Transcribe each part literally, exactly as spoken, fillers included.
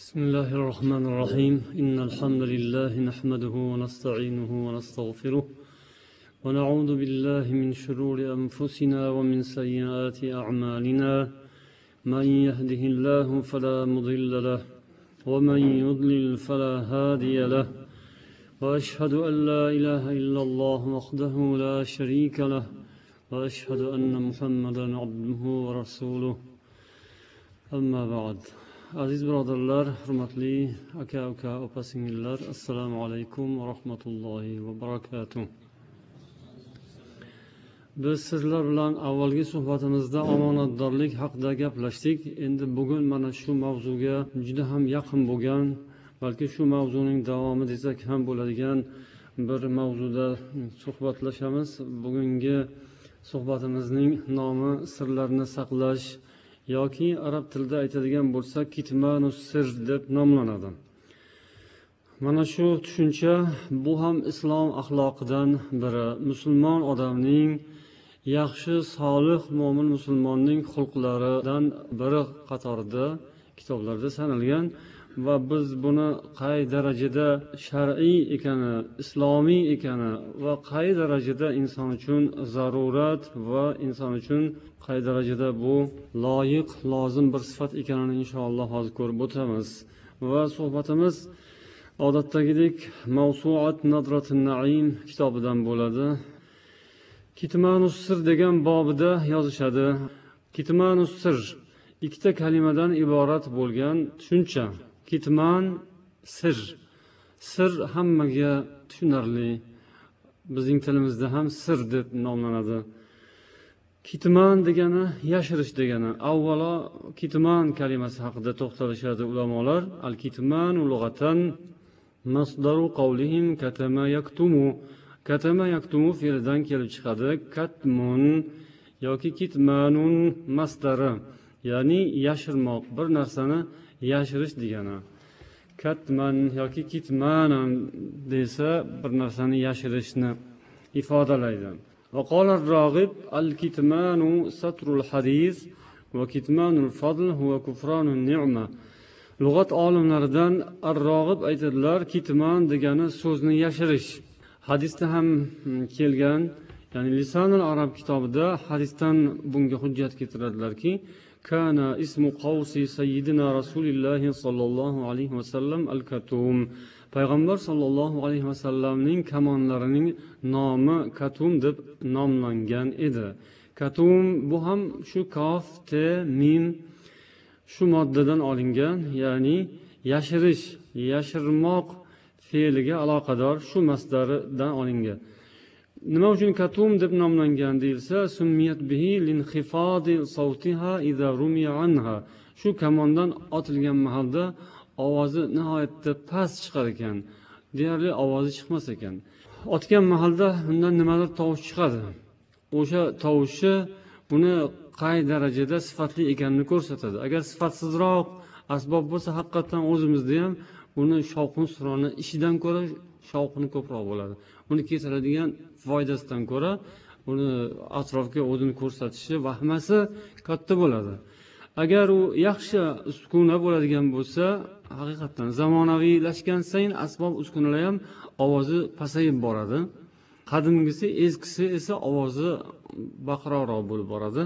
بسم الله الرحمن الرحيم إن الحمد لله نحمده ونستعينه ونستغفره ونعوذ بالله من شرور أنفسنا ومن سيئات أعمالنا من يهده الله فلا مضل له ومن يضلل فلا هادي له وأشهد أن لا إله إلا الله وحده لا شريك له وأشهد أن محمدا عبده ورسوله أما بعد. Aziz birodarlar, hurmatli aka uka opa singillar, assalomu alaykum va rahmatullohi va barakatuh. Biz sizlar bilan avvalgi suhbatimizda omonatdorlik haqida gaplashdik. Endi bugun mana shu mavzuga juda ham yaqin bo'lgan, balki shu mavzuning davomi desak ham bo'ladigan bir mavzuda suhbatlashamiz. Bugungi suhbatimizning nomi sirlarni saqlash yoki arab tilida aytadigan bo'lsa kitmanus sir deb nomlanadi. Mana shu tushuncha bu ham islom axloqidan biri, musulmon odamning, yaxshi solih mo'min musulmonning xulqlaridan biri qatorida kitoblarda sanalgan va biz buni qay darajada shar'iy ekani, islomiy ekani va qay darajada inson uchun zarurat va inson uchun qay darajada bu loyiq, lozim bir sifat ekanini inshaalloh hozir ko'rib o'tamiz. Va suhbatimiz odatdagidek Mavsuat Nadratun Naim kitobidan bo'ladi. Kitmanus sir degan bobida yozishadi. Kitmanus sir ikkita kalimadan iborat bo'lgan tushuncha. Kitman sir. Sir hammaga tushunarli. Bizning tilimizda ham sir deb nomlanadi. Kitman degani yashirish degani. Avvalo kitman kalimasi haqida to'xtalishadi ulamolar. Al-kitman lug'atan masdaru qawlihim katama yaktumu. Katama yaktumu fe'lidan kelib chiqadi. Katmun yoki kitmanun masdari, ya'ni yashirmoq, bir narsani yashirish degani. Katman yoki kitmanan desa bir narsani yashirishni ifodalaydi. وقال الراغب الكتمان ستر الحديث وكتمان الفضل هو كفران النعمة. Lug'at olimlaridan Ar-Rog'ib aytadilar, kitman degani so'zni yashirish. Hadisda ham kelgan, ya'ni Lisonul Arab kitobida hadisdan bunga hujjat keltiradilarki, kana ismu qawsi sayyidina Rasululloh sallallohu alayhi vasallam al-Katum. Payg'ambar sallallohu alayhi vasallamning kamonlarining nomi Katum deb nomlangan edi. Katum bu ham shu kof, te, mim shu moddadan olingan, ya'ni yashirish, yashirmoq fe'liga aloqador shu masdaridan olingan. Nima uchun Katum deb nomlangan deyilsa, summiyat bihi linxifadi sawtiha idza rumiya anha. Shu kamondan otilgan mahalda ovozi nihoyatda past chiqar ekan. Deyarli ovozi chiqmas ekan. Otgan mahalda undan nimadir tovush chiqadi. O'sha tovushi uni qay darajada sifatli ekanini ko'rsatadi. Agar sifatsizroq asbob bo'lsa, haqiqatan o'zimizda ham uni shovqin suroni ishidan ko'ra shovqini ko'proq bo'ladi. Uni keltiradigan foydasidan ko'ra uni atrofga o'zini ko'rsatishi, vahmasi katta bo'ladi. Agar u yaxshi uskuna bo'ladigan bo'lsa, haqiqatan zamonaviylashgan sayin asbob uskunalar ham ovozi pasayib boradi. Qadimgisi, eskisi esa ovozi baqiroqroq bo'lib boradi.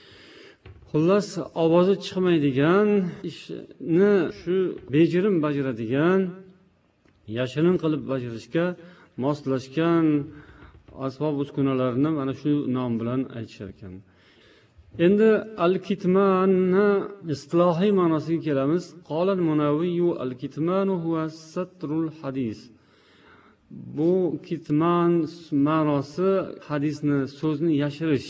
Xullas, ovozi chiqmaydigan ishni shu bejirim bajaradigan, yashirin qilib bajarishga moslashgan asbob uskunalarni mana shu nom bilan aytishar ekan. Endi al-kitmanni istilohiy ma'nosiga kelamiz. Qala al-Munawiy al-kitmanu huwa satrul hadis. Bu kitman ma'nosi hadisni, so'zni yashirish.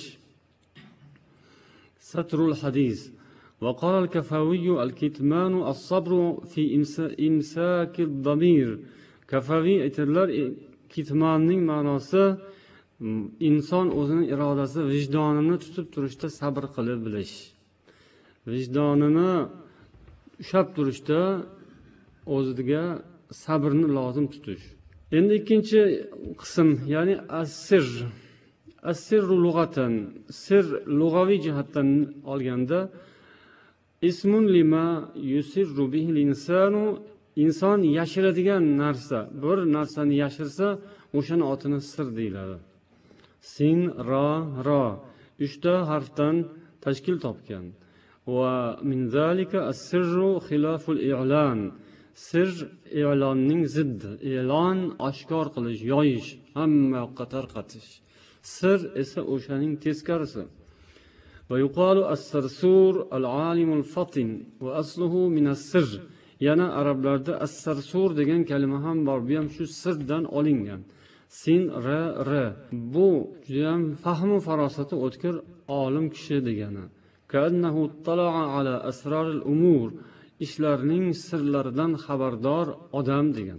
Satrul hadis. Wa qala al-Kafawiy al-kitmanu as-sabru fi imsaki ad-damir. Kafaviy aytadilar, kitmanning ma'nosi inson o'zining irodasi, vijdonini tutib turishda sabr qilib bilish. Vijdonini ushlab turishda o'ziga sabrni lozim tutish. Endi ikkinchi qism, ya'ni as-sir. As-sirru lughatan. Sir lug'aviy jihatdan olganda ismun lima yusirru bihil insanu, inson yashiradigan narsa, bir narsani yashirsa o'shani otini sir deyiladi. Sin, ra, ra uchta harfdan tashkil topgan. Va min zalika as-sirru xilaful i'lan. Sir e'lonning ziddi. E'lon oshkor qilish, yoyish, hamma yoqqa tarqatish. Sir esa o'shaning teskarisi. Va yuqalu as-sarsur al-alimul fatin va asluhu min as-sir. Yana arablarda as-sarsur degan kalima ham bor, bu ham shu sirdan olingan. Sin, ra, ra. Bu juda ham fahmu farosati o'tkir olim kishi degani. Ka'annahu tala'a ala asraril umur. Ishlarning sirlaridan xabardor odam degan.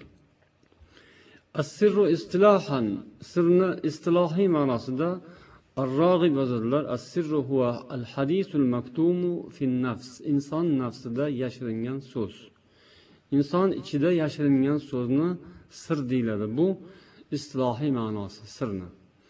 As-sirru istilohan, sirni istilohiy ma'nosida ar-rag'ib hazratlar as-sirru huwa al-hadisul maktumu fin nafs. Inson nafsida yashiringan so'z. Inson ichida yashiringan so'zni sir deyiladi. Bu istilohiy ma'nosi sirni.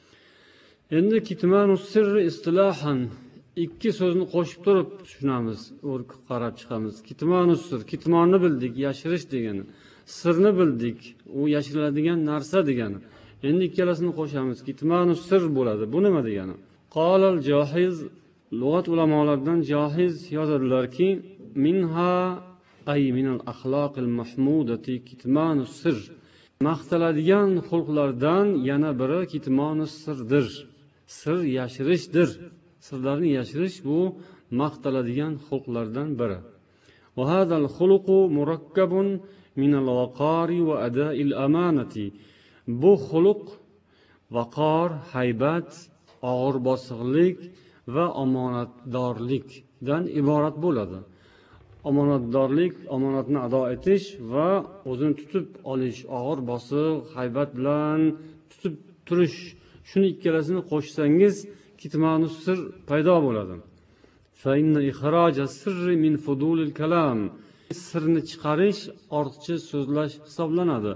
Endi kitmanus sirri istilohan ikki so'zni qo'shib turib tushunamiz, o'rib qarab chiqamiz. Kitmanus sir, kitmonni bildik, yashirish degani. Sirni bildik, u yashiriladigan narsa degani. Endi ikkalasini qo'shamiz, kitmanus sir bo'ladi. Bu nima degani? Qolal Johiz, lug'at ulamolaridan Johiz yozadilarki, minha ay minal axloqil mahmudati kitmanus sir. Maqtaladigan xulqlardan yana biri kitmanus sirdir. Sir yashirishdir. Sirlarni yashirish bu maqtaladigan xulqlardan biri. Va hadal xuluqu murakkabun minal vaqari va ada'il amanati. Bu xuluq vaqor, haybat, og'ir bosiqlik va omonatdorlikdan iborat bo'ladi. Omonatdorlik, omonatni ado etish va o'zini tutib olish, og'ir bosiq, haybat bilan tutib turish. Shuni ikkalasini qo'shsangiz kitmanus sir paydo bo'ladi. Fa inna ixroja sirri min fudulil kalam. Sirni chiqarish ortiqcha so'zlash hisoblanadi.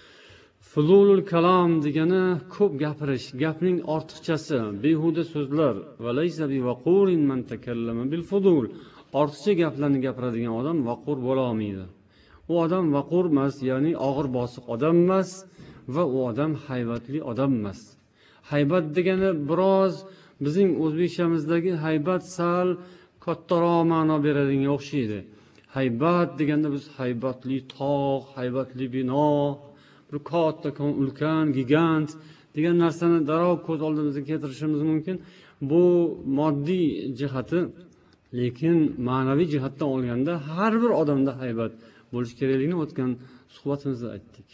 Fudulul kalam degani ko'p gapirish, gapning ortiqchasi, behuda so'zlar. Va laysa bi vaqurin man takallama bil fudul. Ortiqcha gaplarni gapiradigan odam vaqur bo'la olmaydi. U odam vaqur emas, ya'ni og'ir bosiq odam emas va u odam haybatli odam emas. Haybat degani biroz bizning o'zbekchamizdagi haybat sal kattaroq ma'no beradigan o'xshaydi. Haybat deganda biz haybatli tog', haybatli bino, bir katta, ulkan, gigant degan narsani darrov ko'z oldimizga keltirishimiz mumkin. Bu moddiy jihati, lekin ma'naviy jihatdan olganda har bir odamda haybat bo'lish kerakligini o'tgan suhbatimizda aytdik.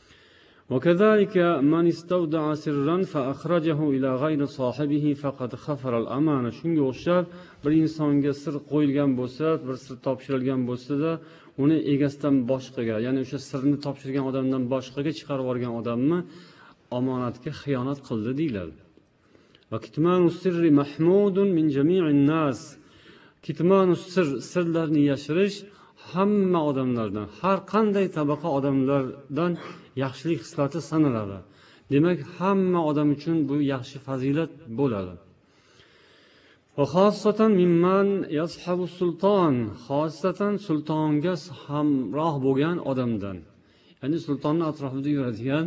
وكذلك من استودع سرا فأخرجه إلى غير صاحبه فقد خفر الأمانة. Shunga o'xshab bir insonga sir qo'yilgan bo'lsa, bir sir topshirilgan bo'lsa-da, uni egasidan boshqaga, ya'ni o'sha sirni topshirgan odamdan boshqaga chiqarib yuborgan odamni omonatga xiyonat qildi deyiladi. Va kitmanus sirri mahmudun min jami'in nas. Kitmanus sir, sirlarni yashirish hamma odamlardan, har qanday tabaqa odamlardan yaxshilik xislati sanaladi. Demak, hamma odam uchun bu yaxshi fazilat bo'ladi. Va xossatan mimman yashabu sulton, xossatan sultonga hamroh bo'lgan odamdan. Ya'ni sultonning atrofida yuradigan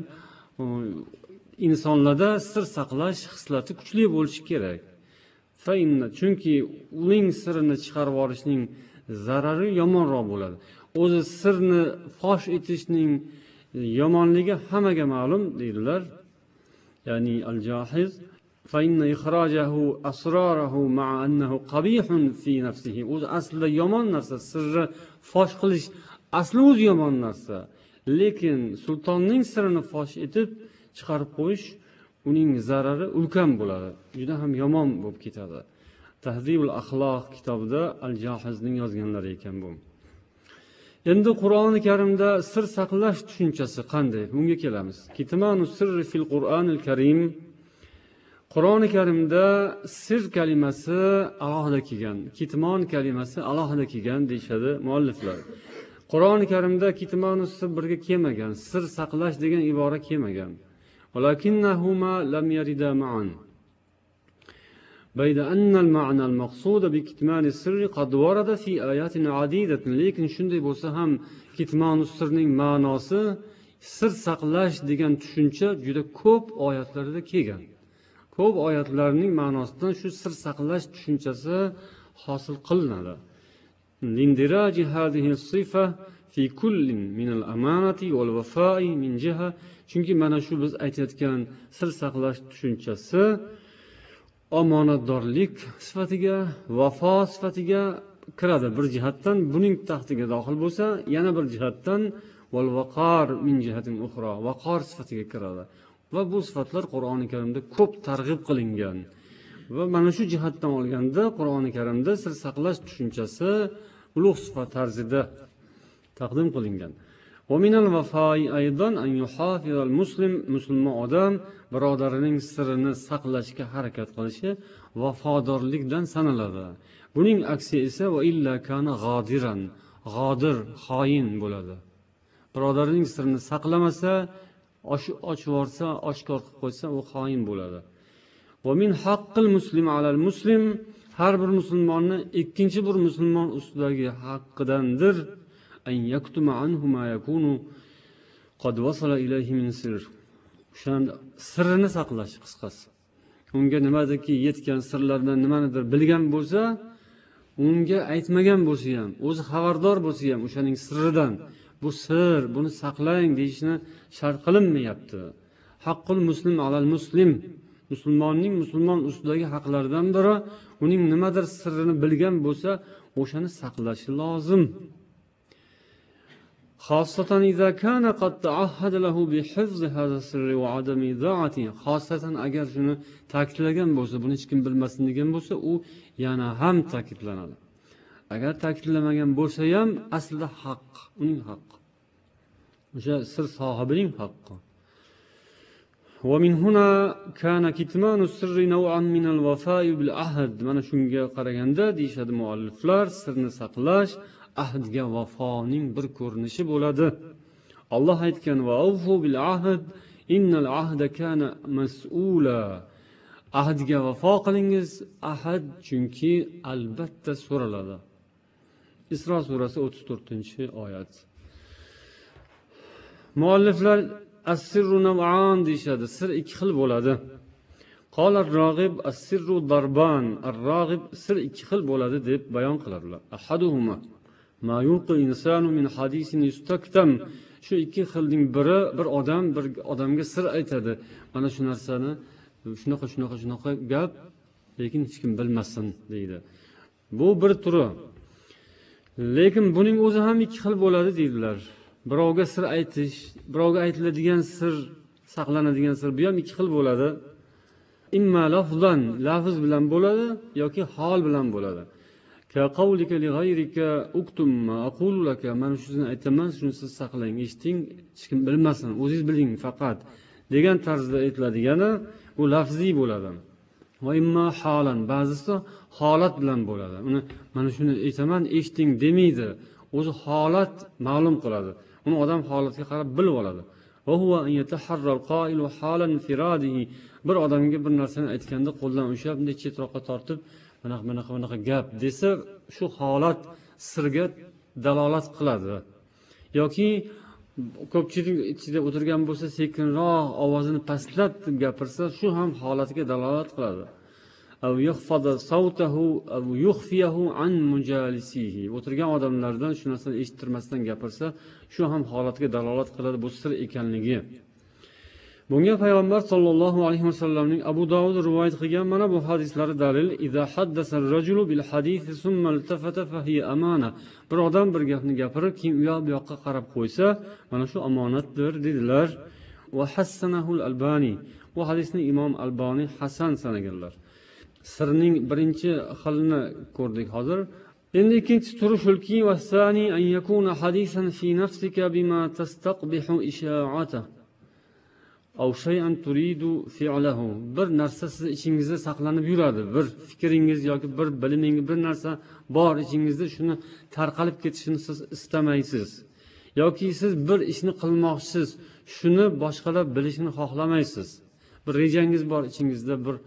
insonlarda sir saqlash xislati kuchli bo'lishi kerak. Fa inna, chunki uning sirini chiqarib olishning zarari yomonroq bo'ladi. O'zi sirni fosh etishning yomonligi hammaga ma'lum deydilar. Ya'ni al-Johiz fa inna ikhrajahu asrarahu ma'a annahu qabihun fi nafsihi. O'zi aslida yomon narsa, sirni fosh qilish asli o'zi yomon narsa. Lekin sultonning sirini fosh etib chiqarib qo'yish uning zarari ulkan bo'ladi. Juda ham yomon bo'lib ketadi. Tahdibul axloq kitobida al-Johizning yozganlari ekan bu. Endi Qur'oni Karimda sir saqlash tushunchasi qanday? Bunga kelamiz. Kitmanus sirri fil Qur'onil Karim. Qur'oni Karimda sir kalimasi alohida kelgan, kitmon kalimasi alohida kelgan deyshadi mualliflar. Qur'oni Karimda kitmanus sir birga kelmagan, sir saqlash degan ibora kelmagan. Walakinnahuma lam yarida ma'an. بيد أن المعنى المقصود بكتمان السر قد ورد في آيات عديدة lekin shunday bo'lsa ham kitmanu sirning ma'nosi sir saqlash degan tushuncha juda ko'p oyatlarda kelgan. Ko'p oyatlarning ma'nosidan shu sir saqlash tushunchasi hosil qilinadi. لندراج هذه الصفة في كل من الأمانة والوفاء من جهة chunki mana shu biz aytayotgan sir saqlash tushunchasi omonatdorlik sifatiga, vafo sifatiga kiradi. Bir jihatdan buning taxtiga daxil bo'lsa, yana bir jihatdan val vaqar min jihatin ukhra, vaqar sifatiga kiradi. Va bu sifatlar Qur'oni Karimda ko'p targ'ib qilingan. Va mana shu jihatdan olganda Qur'oni Karimda sir saqlash tushunchasi ulug' sifat tarzida taqdim qilingan. Va minal vafai aydan an yuhafiz al muslim, musulmon odam birodarining sirini saqlashga harakat qilishi vafodorlikdan sanaladi. Buning aksi esa va illa kana g'odiran, g'odir, xoin bo'ladi. Birodarining sirini saqlamasa, ochib yorsa, oshkor qilib qo'ysa, u xoin bo'ladi. Va min haqqil muslim alal muslim, har bir musulmonni ikkinchi bir musulmon ustidagi haqqidandir an yaktuma anhu ma yakunu qad wasala ilayhi min sir. O'shan sirrini saqlash qisqasi. Unga nimadaki yetgan sirlardan nimanidir bilgan bo'lsa, unga aytmagan bo'lsa ham, o'zi xabardor bo'lsa ham o'shaning sirridan, bu sir, buni saqlang deyishni shart qilinmayapti. Haqqul muslim alal muslim, musulmonning musulmon ustidagi haqlaridan biri uning nimadir sirrini bilgan bo'lsa, o'shani saqlashi lozim. Xosatan idza kana qad ta'ahhada lahu bi hifz hadha sirri wa adami ida'ati. Xosatan agar shuni ta'kidlagan bo'lsa, buni hech kim bilmasin degan bo'lsa, u yana ham ta'kidlanadi. Agar ta'kidlamagan bo'lsa ham aslida haq, uning haqqi. O'sha sir sohibining haqqi. Wa min huna kana kitmanu sirri naw'an min al-wafa'i bil ahd. Mana shunga qaraganda deyshadi mualliflar, sirni saqlash ahdga vafoning bir ko'rinishi bo'ladi. Alloh aytgan va awfu bil ahd innal ahda kana mas'ula. Ahdga vafo qilingiz, ahd chunki albatta so'raladi. Isro surasi o'ttiz to'rtinchi oyat. Mualliflar as-sirru naw'an deyshadi. Sir ikki xil bo'ladi. Qala ar-rag'ib as-sirru darban. Ar-rag'ib sir ikki xil bo'ladi deb bayon qiladilar. Ahaduhuma ma yulqi insanu min hadisin yustaktam. Shu ikki xilning biri bir odam bir odamga sir aytadi. Mana shu narsani shunaqa shunaqa shunaqa gap, lekin hech kim bilmasin deydi. Bu bir turi. Lekin buning o'zi ham ikki xil bo'ladi deydilar. Birovga sir aytish, birovga aytiladigan sir, saqlanadigan sir bu ham ikki xil bo'ladi. Imma lafzan, lafz bilan bo'ladi yoki hol bilan bo'ladi. Ka qawlika li ghayrika uktum ma aqulu laka. Men shuni aytaman, shuni siz saqlang, eshiting, hech kim bilmasin, o'zingiz biling faqat degan tarzda aytiladigani bu lafziy bo'ladi. Va imma holan, ba'zisi holat bilan bo'ladi. Uni mana shuni aytaman, eshiting demaydi. O'zi holat ma'lum qiladi. Uni odam holatga qarab bilib oladi. Va huwa an yataharra al-qa'ilu halan infiradihi. Bir odamga bir narsani aytganda qo'ldan ushlab, bunday chetroqqa tortib, mana bunaqa bunaqa gap desa, shu holat sirga dalolat qiladi. Yoki ko'pchilik ichida o'tirgan bo'lsa, sekinroq ovozini pastlatib gapirsa, shu ham holatga dalolat qiladi. Aw yakhfada sawtahu aw yukhfiyahu an mujalisihi. O'tirgan odamlardan shu narsani eshittirmasdan gapirsa, shu ham holatga dalolat qiladi, bu sir ekanligi. Bunga payg'ambar sollallohu alayhi vasallamning Abu Dovud rivoyat qilgan mana bu hadislari dalil. Iza haddasa ar-rajulu bil hadith thumma iltafata fa hiya amana. Bir odam bir gapni gapirib, keyin u yoq bu yoqqa qarab qo'ysa, mana shu omonatdir dedilar. Va hassanahu al-Albani. Bu hadisni Imom Albani hasan sanaganlar. Sirning birinchi xilini ko'rdik hozir. Endi ikkinchi turi shulki vasani an yakuna hadisan fi nafsika bima tastaqbihu isha'ata. Aw shay'an turidu fi'lahu. Bir narsa siz ichingizda saqlanib yuradi. Bir fikringiz yoki bir bilimingiz bir narsa bor ichingizda, shuni tarqalib ketishini siz istamaysiz. Yoki siz bir ishni qilmoqchisiz, shuni boshqalar bilishini xohlamaysiz. Bir rejangiz bor ichingizda, bir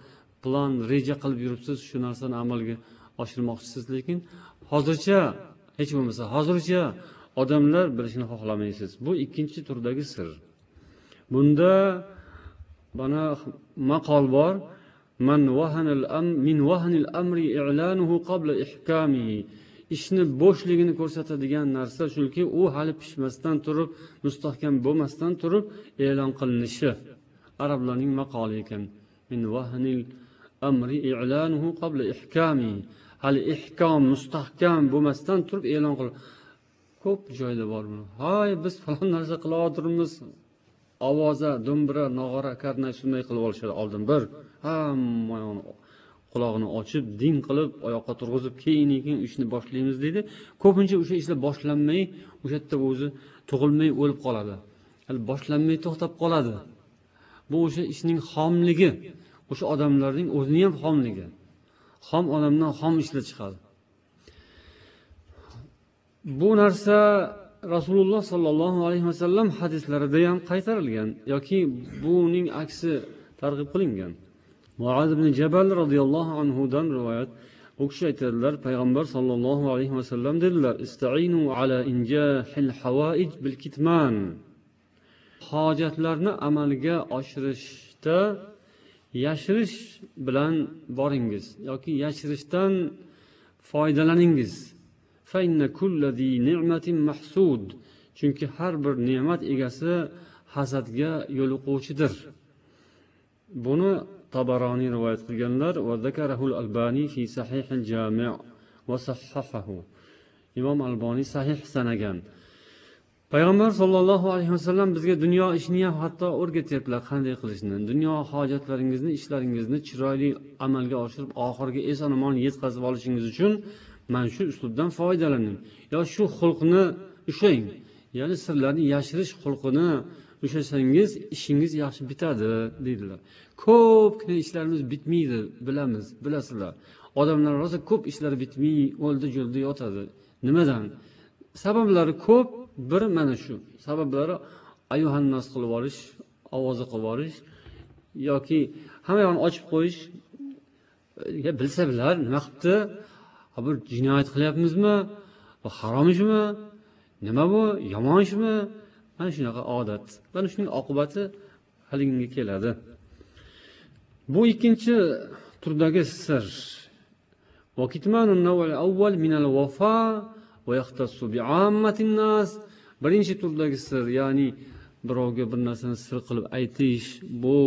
plan reja qilib yuribsiz, shu narsani amalga oshirmoqchisiz, lekin hozircha hech bo'lmasa hozircha odamlar bilishini xohlamaysiz. Bu ikkinchi turdagi sir. Bunda bana maqol bor: man wahanal am min wahanil amri i'lanuhu qabla ihkamihi. Ishni bo'shligini ko'rsatadigan narsa shuki, u hali pishmasdan turib, mustahkam bo'lmasdan turib e'lon qilinishi. Arablarning maqoli ekan. Min wahanil amri i'lanuhu qabla ihkamihi. Hali ihkom mustahkam bo'lmasdan turib e'lon qil. Ko'p joyda bor buni. Hay, biz falon narsa qilayotirmiz. Ovoza, do'mbira, nog'ora, karnay shunday qilib olishadi oldin bir. Hamma quloqni ochib, din qilib, oyoqqa turg'izib, keyin-keyin ishni boshlaymiz deydi. Ko'pincha o'sha ishlar boshlanmay, o'sha yerda o'zi tug'ilmay o'lib qoladi. Hali boshlanmay to'xtab qoladi. Bu o'sha ishning xomligi, o'sha odamlarning o'zining ham xomligi. Xom odamdan xom ishlar chiqadi. Bu narsa Rasululloh sollallohu alayhi vasallam hadislarida ham qaytarilgan yoki buning aksi targ'ib qilingan. Muaz ibn Jabal radhiyallohu anhu dan rivoyat. U kishi aytadilar, payg'ambar sollallohu alayhi vasallam dedilar: "Ista'inu ala injahil hawaij bil kitman." Hojatlarni amalga oshirishda yashirish bilan boringiz yoki yashirishdan foydalaningiz. Fa inna kulli ni'matin mahsud. Chunki har bir ne'mat egasi hasadga yo'liquvchidir. Buni Tabarani rivoyat qilganlar va zakarahul Albani fi sahih al-jami' va sahhahahu. Imom Albani sahih sanagan. Payg'ambar sollallohu alayhi vasallam bizga dunyo ishini ham hatto o'rgatyaptilar, qanday qilishni. Dunyo hojatlaringizni, ishlaringizni chiroyli amalga oshirib, oxirgi eson-omon yetkazib olishingiz uchun mana shu uslubdan foydalaning. Yo shu xulqni ushlang. Ya'ni sirlarni yashirish xulqini ushlasangiz, ishingiz yaxshi bitadi, dedilar. Ko'pgina ishlarimiz bitmaydi, bilamiz, bilasizlar. Odamlar rosa ko'p ishlari bitmay, o'ldi-jo'ldi yotadi. Nimadan? Sabablari ko'p. Bir mana shu. Sabablari ayuhannas qilib olish, ovoza qilib olish yoki hamma yoqni ochib qo'yish. Ya bilsa bilar, nima qilibdi? Ha bir jinoyat qilyapmizmi? Bu harom ishmi? Nima bu? Yomon ishmi? Mana shunaqa odat. Mana shuning oqibati haliginga keladi. Bu ikkinchi turdagi sir. Wa kitmanun naw'al awwal min al-wafa va yaxtassu bi'ammatin nas. Birinchi turdagi sir, ya'ni birovga bir narsani sir qilib aytish, bu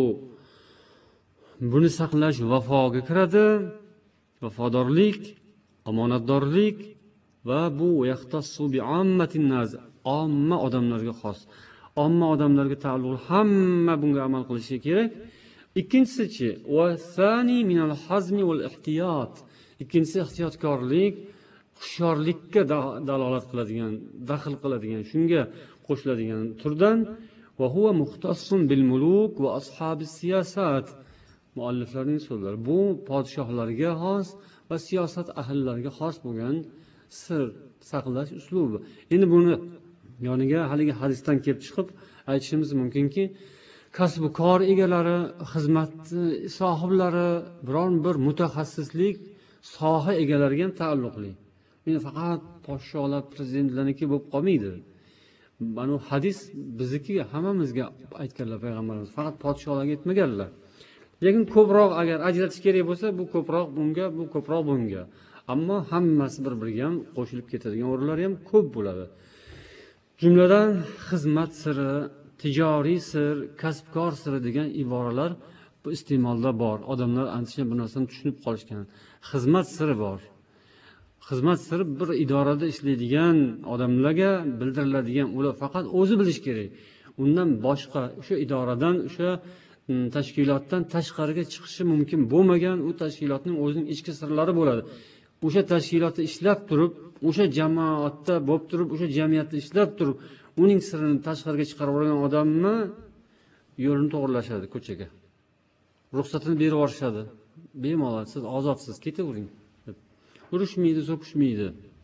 buni saqlash vafoga kiradi. Vafodorlik, omonatdorlik va bu yaxtassu bi'ammatin nas, omma odamlarga xos. Omma odamlarga taalluqli, hamma bunga amal qilishi kerak. Ikkinchisi-chi, va sani min al-hazmi wal ihtiyot. Ikkinchisi ehtiyotkorlik, hushyorlikka dalolat qiladigan, daxl qiladigan, shunga qo'shiladigan turdan. Va huwa muxtassun bil muluk va ashabis siyosat. Mualliflarning so'zlari. Bu podshohlarga xos va siyosat ahllariga xos bo'lgan sir saqlash uslubi. Endi buni yoniga haligi hadisdan kelib chiqib aytishimiz mumkinki, kasb va kor egalari, xizmat sohiblari, biron bir mutaxassislik soha egalariga ham taalluqli. Endi faqat podshohlar, prezidentlarniki bo'lib qolmaydi. Mana hadis biznikiga, hammamizga aytganlar payg'ambarimiz, faqat podshohlarga aytmaganlar. Lekin ko'proq agar ajratish kerak bo'lsa, bu ko'proq bunga, bu ko'proq bunga. Ammo hammasi bir-biriga ham qo'shilib ketadigan o'rinlar ham ko'p bo'ladi. Jumladan xizmat siri, tijoriy sir, kasbkor siri degan iboralar bu iste'molda bor. Odamlar ancha bu narsani tushunib qolishgan. Xizmat siri bor. Xizmat siri bir idorada ishlaydigan odamlarga bildiriladigan, ular faqat o'zi bilish kerak. Undan boshqa o'sha idoradan, o'sha tashkilotdan tashqariga chiqishi mumkin bo'lmagan u tashkilotning o'zining ichki sirlari bo'ladi. O'sha tashkilotda ishlab turib, o'sha jamoatda bo'lib turib, o'sha jamiyatda ishlab turib, uning sirini tashqariga chiqarib olgan odamni yo'lini to'g'rilashadi ko'chaga. Ruxsatini berib yuborishadi. Bemalol, siz ozotsiz, ketavering. Urushmaydi, so'kishmaydi.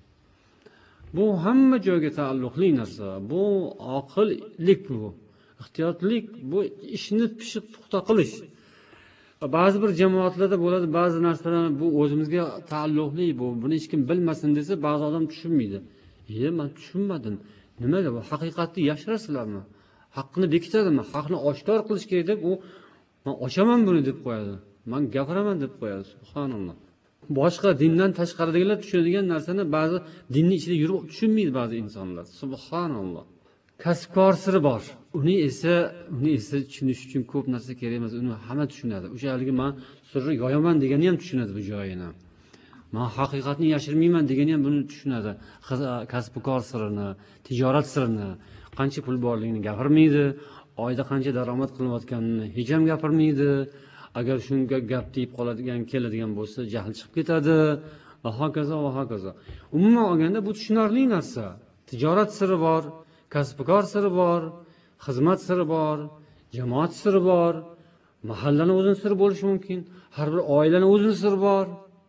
Bu hamma joyga taalluqli narsa. Bu oqillik bu. Ehtiyotlik bu ishni pishiq puxta qilish. ba'zi bir jamoatlarda bo'ladi, ba'zi narsalar bu o'zimizga taalluqli, bu buni hech kim bilmasin desa ba'zi odam tushunmaydi. E men tushunmadim, nimaga bu haqiqatni yashirasizlarmi, haqqini bekitadimi, haqni oshkor qilish kerak deb u men ochaman buni deb qo'yadi, men gapiraman deb qo'yadi. Subhanalloh. Boshqa dindan tashqaridagilar tushunadigan narsani ba'zi dinning ichida yurib tushunmaydi ba'zi insonlar. Subhanalloh. Kasbkor siri bor. Uni esa, uni esa tushunish uchun ko'p narsa kerak emas. Uni hamma tushunadi. O'sha haligi men sirni yoyaman degani ham tushunadi bu joyini. Men haqiqatni yashirmayman degani ham buni tushunadi. Kasbkor sirini, tijorat sirini, qancha pul borligini gapirmaydi, oyda qancha daromad qilayotganini hech ham gapirmaydi. Agar shunga gap deyib qoladigan, keladigan bo'lsa, jahl chiqib ketadi va hokazo va hokazo. Umuman olganda bu tushunarli narsa. Tijorat siri bor, kasbkor siri bor, xizmat siri bor, jamoat siri bor, mahallani o'zining siri bo'lishi mumkin, har bir oilaning o'zining siri bor.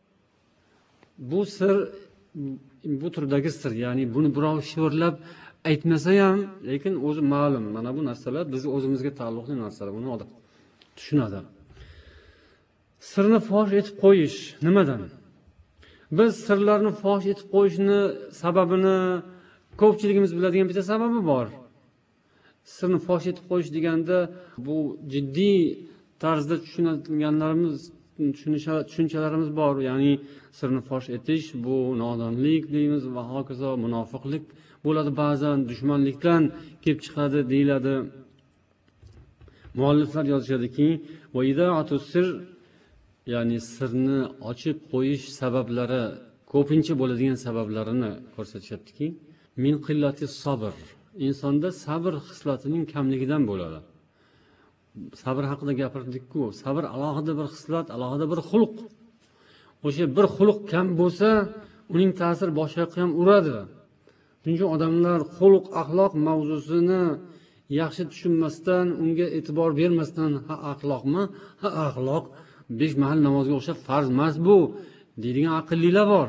Bu sir, bu turdagi sir, ya'ni buni birov shivirlab aytmasa ham, lekin o'zi ma'lum. Mana bu narsalar bizning o'zimizga taalluqli narsalar, buni odam tushunadi. Sirni fosh etib qo'yish nimadan? Biz sirlarni fosh etib qo'yishni sababini ko'pchiligimiz biladigan bitta sababi bor. Sirni fosh etib qo'yish deganda bu jiddiy tarzda tushunganlarimiz, tushunchalarimiz bor. Ya'ni sirni fosh etish bu nodonlik deymiz va hokazo, munofiqlik bo'ladi, ba'zan dushmanlikdan kelib chiqadi deyiladi. Mualliflar yozishadiki, va idaatu sir, ya'ni sirni ochib qo'yish sabablari, ko'pincha bo'ladigan sabablarini ko'rsatishyaptiki, min qillati sabr, insonda sabr xislatining kamligidan bo'ladi. Sabr haqida gapirdik-ku, sabr alohida bir xislat, alohida bir xulq. O'sha bir xulq kam bo'lsa, uning ta'siri boshqa yoqqa ham uradi. Chunki odamlar xulq, axloq mavzusini yaxshi tushunmasdan, unga e'tibor bermasdan, ha axloqmi, ha axloq besh mahal namozga o'xshab farz emas bu deydigan aqllilar bor.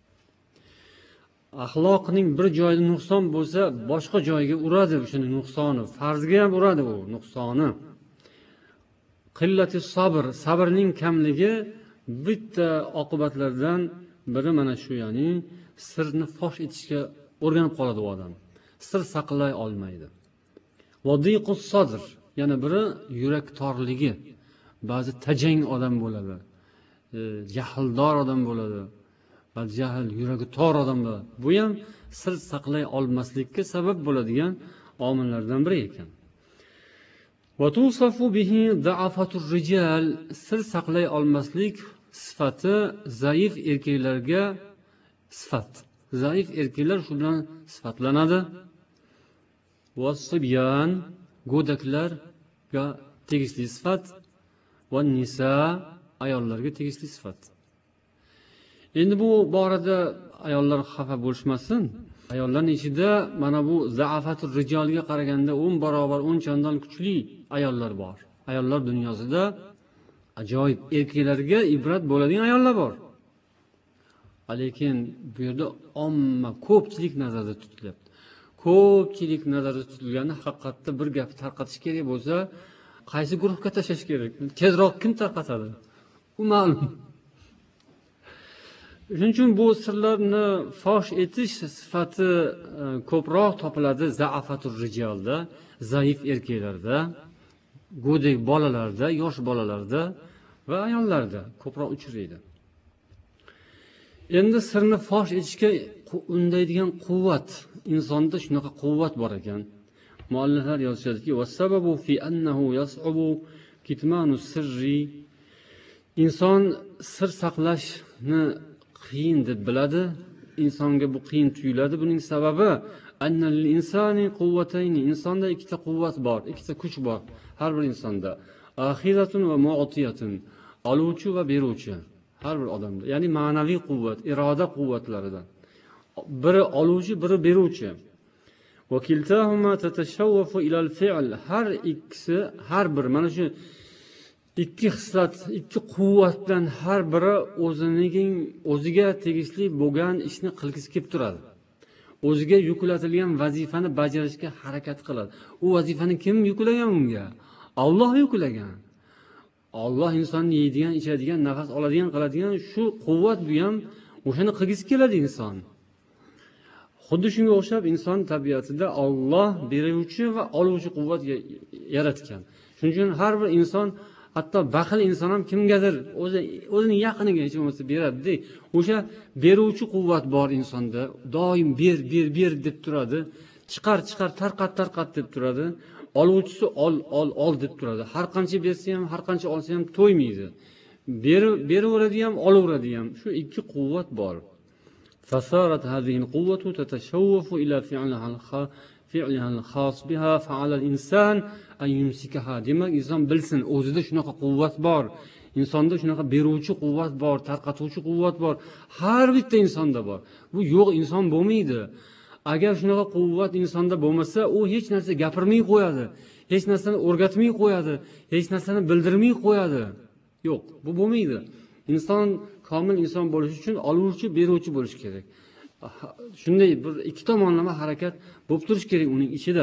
Axloqning bir joyida nuqson bo'lsa, boshqa joyga uradi o'shaning nuqsoni, farzga ham uradi u nuqsoni. Qillati sabr, sabrning kamligi bitta oqibatlardan biri mana shu, ya'ni sirni fosh etishga o'rganib qoladi u odam. Sir saqlay olmaydi. Vadiqus sadr, yana biri yurak torligi. Ba'zi tajang odam bo'ladi, e, jahldor odam bo'ladi, ba'zi jahl, yuragi tor odam bo'ladi. Bu ham sir saqlay olmaslikka sabab bo'ladigan omillardan biri ekan. Va tusafu bihi da'afatur rijal, sir saqlay olmaslik sifati zaif erkaklarga sifat. Zaif erkaklar shu bilan sifatlanadi. Va sibyan, go'daklarga tegishli sifat. Va nisa, ayollarga tegishli sifat. Endi bu borada ayollar xafa bo'lishmasin. Ayollarning ichida mana bu za'afatur rijolga qaraganda o'n barobar, o'n chandon kuchli ayollar bor. Ayollar dunyosida ajoyib, erkaklarga ibrat bo'ladigan ayollar bor. Lekin bu yerda omma, ko'pchilik nazarda tutilyapti. Ko'pchilik nazarda tutilganda haqiqatda bir gap tarqatish kerak bo'lsa, qaysi guruhga tashlash kerak? Tezroq kim tarqatadi? Bu ma'lum. Shuning uchun bu sirlarni fosh etish sifati ko'proq topiladi za'afatur rijolda, zaif erkaklarda, go'dak bolalarda, yosh bolalarda va ayollarda ko'proq uchraydi. Endi sirni fosh etishga undaydigan quvvat, insonda shunaqa quvvat bor ekan. Mualliflar yozishadiki, "Vas-sababu fi annahu yas'ubu kitmanu sirri", inson sir saqlashni qiyin deb biladi, insonga bu qiyin tuyuladi. Buning sababi annal insani quvvatayni, insonda ikkita quvvat bor, ikkita kuch bor har bir insonda. Axiratun va mu'tiyatun, oluvchi va beruvchi har bir odamda. Ya'ni ma'naviy quvvat, iroda quvvatlaridan. Biri oluvchi, biri beruvchi. Vakiltahuma tatashawwafu ila al-fi'l, har ikkisi, har bir mana shu ikki xislat, ikki quvvatdan har biri o'zining o'ziga tegishli bo'lgan ishni qilgisi kelib turadi. O'ziga yuklatilgan vazifani bajarishga harakat qiladi. U vazifani kim yuklagan unga? Alloh yuklagan. Alloh insonni yeydigan, ichadigan, nafas oladigan, qiladigan shu quvvat bu ham o'shani qilgisi keladi inson. Xuddi shunga o'xshab inson tabiatida Alloh beruvchi va oluvchi quvvat yaratgan. Shuning uchun har bir inson, hatto baxil inson ham kimgadir o'zi o'zining yaqiniga hech bo'lmasa beradi. O'sha beruvchi quvvat bor insonda. Doim ber, ber, ber deb turadi. Chiqar, chiqar, tarqat, tarqat deb turadi. Oluvchisi ol, ol, ol deb turadi. Har qancha bersa ham, har qancha olsa ham to'ymaydi. Beraveradi ham, olaveradi ham. Shu ikki quvvat bor. فصارت هذه القوة تتشوف إلى فعلها فعلها الخاص بها فعلى الإنسان أن يمسكها. Demak, inson bilsin, o'zida shunaqa quvvat bor. Insonda shunaqa beruvchi quvvat bor, tarqatuvchi quvvat bor. Har bitta insonda bor. Bu yo'q inson bo'lmaydi. Agar shunaqa quvvat insonda bo'lmasa, u hech narsa gapirmay qo'yadi, hech narsani o'rgatmay qo'yadi, hech narsani bildirmay qo'yadi. Yo'q, bu bo'lmaydi. Inson komil inson bo'lish uchun oluvchi, beruvchi bo'lish kerak. Shunday bir ikki tomonlama harakat bo'lib turish kerak uning ichida.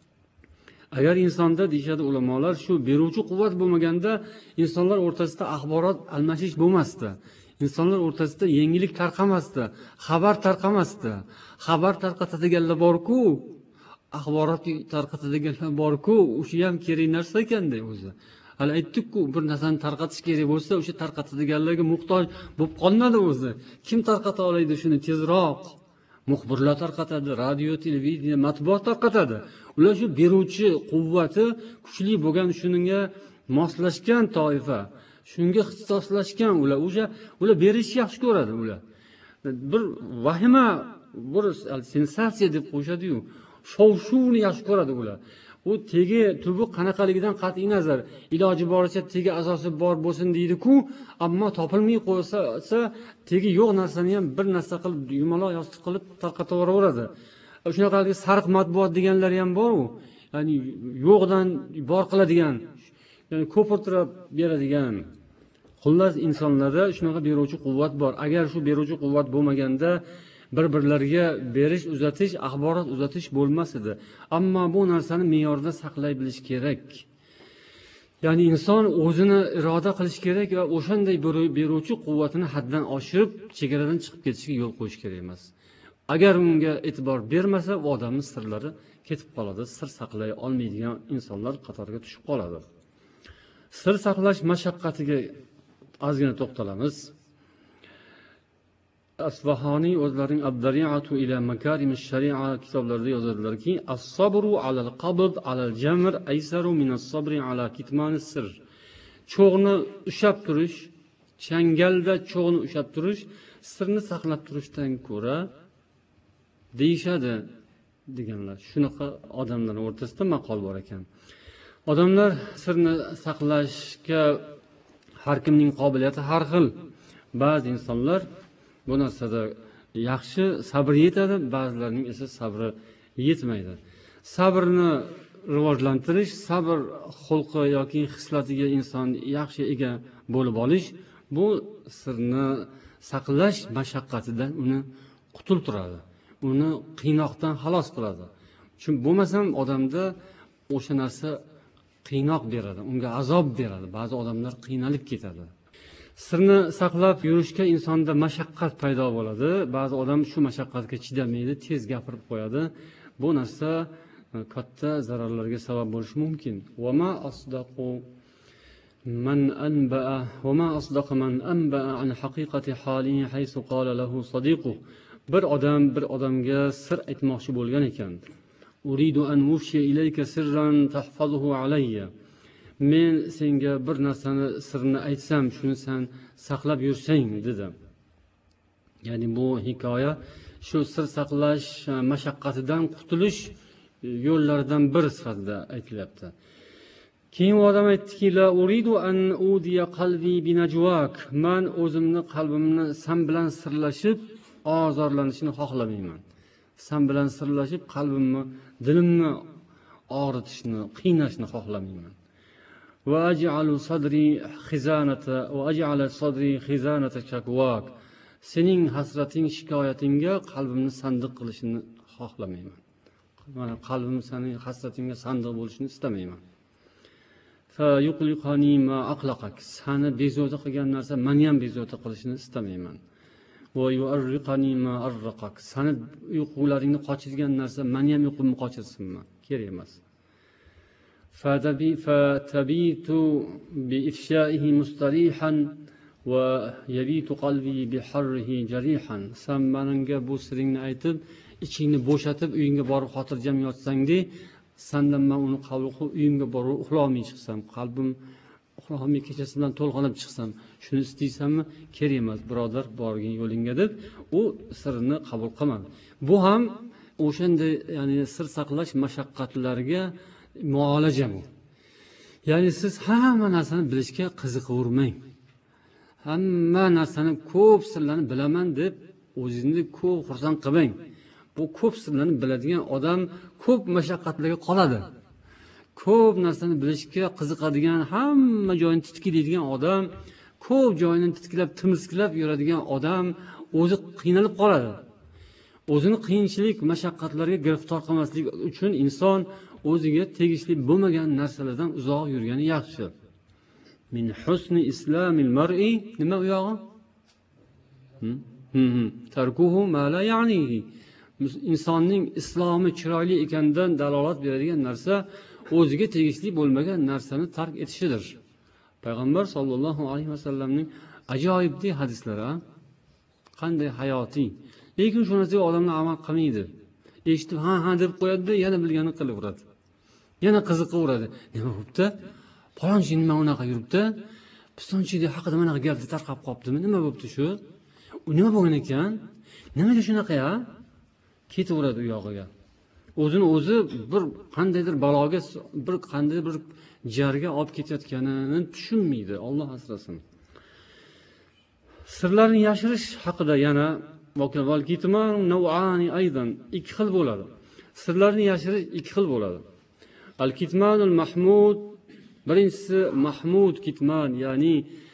Agar insonda deyshadi ulamolar, shu beruvchi quvvat bo'lmaganda insonlar o'rtasida axborot almashish bo'lmasdi. Insonlar o'rtasida yangilik tarqamasdi, xabar tarqamasdi. Xabar tarqatadiganlar bor-ku, axborot tarqatadiganlar bor-ku, o'sha ham kerak narsa ekanda o'zi. Hali aytdik-ku, bir narsani tarqatish kerak bo'lsa, o'sha tarqatadiganlarga muhtoj bo'lib qolmadi o'zi. Kim tarqata oladi shuni tezroq? Muxbirlar tarqatadi, radio, televideniya, matbuot tarqatadi. Ular shu beruvchi quvvati kuchli bo'lgan, shunga moslashgan toifa, shunga ixtisoslashgan ular. O'sha ular berishni yaxshi ko'radi ular. Bir vahima, bir sensatsiya deb qo'yishadi-yu, shov-shuvni yaxshi ko'radi ular. U tegi tubi qanaqaligidan qat'iy nazar, iloji boricha tegi asosi bor bo'lsin deydi-ku, ammo topilmay qo'ysa, tegi yo'q narsani ham bir narsa qilib, yumaloq yostiq qilib tarqataveradi. Shunaqaligi sariq matbuot deganlar ham bor-ku, ya'ni yo'qdan bor qiladigan, ya'ni ko'pirtirib beradigan. Xullas insonlarda shunaqa beruvchi quvvat bor. Agar shu beruvchi quvvat bo'lmaganda bir-birlariga berish, uzatish, axborot uzatish bo'lmas edi. Ammo bu narsani me'yorda saqlay bilish kerak. Ya'ni inson o'zini iroda qilish kerak va o'shanday beruvchi quvvatini haddan oshirib, chegaradan chiqib ketishiga yo'l qo'yish kerak emas. Agar unga e'tibor bermasa, u odamning sirlari ketib qoladi, sir saqlay olmaydigan insonlar qatoriga tushib qoladi. Sir saqlash mashaqqatiga ozgina to'xtalamiz. Asfahoniy o'zlarining Ad-Dari'atu ila makarim ash-shari'a kitoblarida yozadilarki, as-sabru alal qabd alal jamr aysaru min as-sabri ala kitman as-sir. Cho'g'ni ushlab turish, changalda cho'g'ni ushlab turish, sirni saqlab turishdan ko'ra deyishadi deganlar. Shunaqa odamlar o'rtasida maqol bor ekan. Odamlar sirni saqlashga har kimning qobiliyati har xil. Ba'zi insonlar bu narsada yaxshi sabr yetadi, ba'zilarning esa sabri yetmaydi. Sabrni rivojlantirish, sabr xulqi yoki xislatiga inson yaxshi ega bo'lib olish, bu sirni saqlash mashaqqatidan uni qutultiradi. Uni qiynoqdan xalos qiladi. Chunki bo'lmasam odamda o'sha narsa qiynoq beradi, unga azob beradi. Ba'zi odamlar qiynalib ketadi. Sirni saqlab yurishga insonda mashaqqat paydo bo'ladi. Ba'zi odam shu mashaqqatga chidamaydi, tez gapirib qo'yadi. Bu narsa katta zararlarga sabab bo'lishi mumkin. Va ma asdaqu man anba'a va ma asdaqa man anba'a an haqiqati halihi haythu qala lahu sadiquhu. Bir odam bir odamga sir aytmoqchi bo'lgan ekan. Uridu an ufshi ilayka sirran tahfazuhu alayya. Men senga bir narsani sirni aytsam, shuni sen saqlab yursang dedi. Ya'ni bu hikoya shu sir saqlash mashaqqatidan qutulish yo'llaridan biri sifatida aytilyapti. Keyin u odam aytdiki, la uridu an udiya qalbi binajwak. Men o'zimni qalbimni sen bilan sirlashib ozorlanishini xohlamayman. Sen bilan sirlashib qalbimni, dilimni og'ritishni, qiynashni xohlamayman. Va aj'alu sadri khizanata va aj'ala sadri khizanata shakwak. Sening hasrating, shikoyatingga qalbimni sandiq qilishini xohlamayman. Mana qalbim sening hasratingga sandiq bo'lishini istamayman. فيقلقني ما أقلقك. Seni bezovta qilgan narsa meni ham bezovta qilishini istamayman. ويؤرقني ما أرقك. Seni uyqularingni qochirgan narsa meni ham uyqumni qochirsinmi? Kerak emas. فتبيت بإفشائه مستريحا ويبيت قلبي بحره جريحا. Sen menga bu siringni aytib, ichingni bo'shatib, uyingga borib xotirjam yotsang-de, sendan men uni qabul qilib uyimga borib uxlolmay chiqsam, qalbim uxlolmay kechasi bilan to'lg'anib chiqsam, shuni istaysanmi? Kerak emas, birodar, borgin yo'lingga deb u sirni qabul qilmadi. Bu ham o'shanday, ya'ni sir saqlash mashaqqatlariga muolaja bu. Ya'ni siz hamma narsani bilishga qiziqavermang. Hamma narsani ko'p sirlarni bilaman deb o'zingizni ko'p xursand qilmang. Bu ko'p sirlarni biladigan odam ko'p mashaqqatlarga qoladi. Ko'p narsani bilishga qiziqadigan, hamma joyini titkilaydigan odam, ko'p joyini titkilab, timirskilab yuradigan odam o'zi qiynalib qoladi. O'zini qiyinchilik, mashaqqatlarga giriftor qilmaslik uchun inson o'ziga tegishli bo'lmagan narsalardan uzoq yurgani yaxshi. Min husni islamil mar'i, nima u yog'i? Tarkuhu ma la ya'nihi. Insonning islomi chiroyli ekanidan dalolat beradigan narsa o'ziga tegishli bo'lmagan narsani tark etishidir. Payg'ambar sollallohu alayhi vasallamning ajoyibdek hadislari, qanday hayotiy. Lekin shu narsaga odamlar amal qilmaydi. Eshitib ha ha deb qo'yadi, yana bilganini qilaveradi. Yana qiziqaveradi. Nima bo'pti? Palonchi nima unaqa yuribdi? Pistonchida haqida mana gapni tarqab qoptimi? Nima bo'pti shu? U nima bo'lgan ekan? Nimaga shunaqa ya? Ketaveradi u yog'iga. O'zini o'zi bir qandaydir baloga, bir qanday bir jarga olib ketayotganini tushunmaydi. Alloh asrasin. Sirlarni yashirish haqida yana val kitman naw'ani aydan ikki xil bo'ladi. Sirlarni yashirish ikki xil bo'ladi. Al kitmanul mahmud, birinchisi mahmud kitman, ya'ni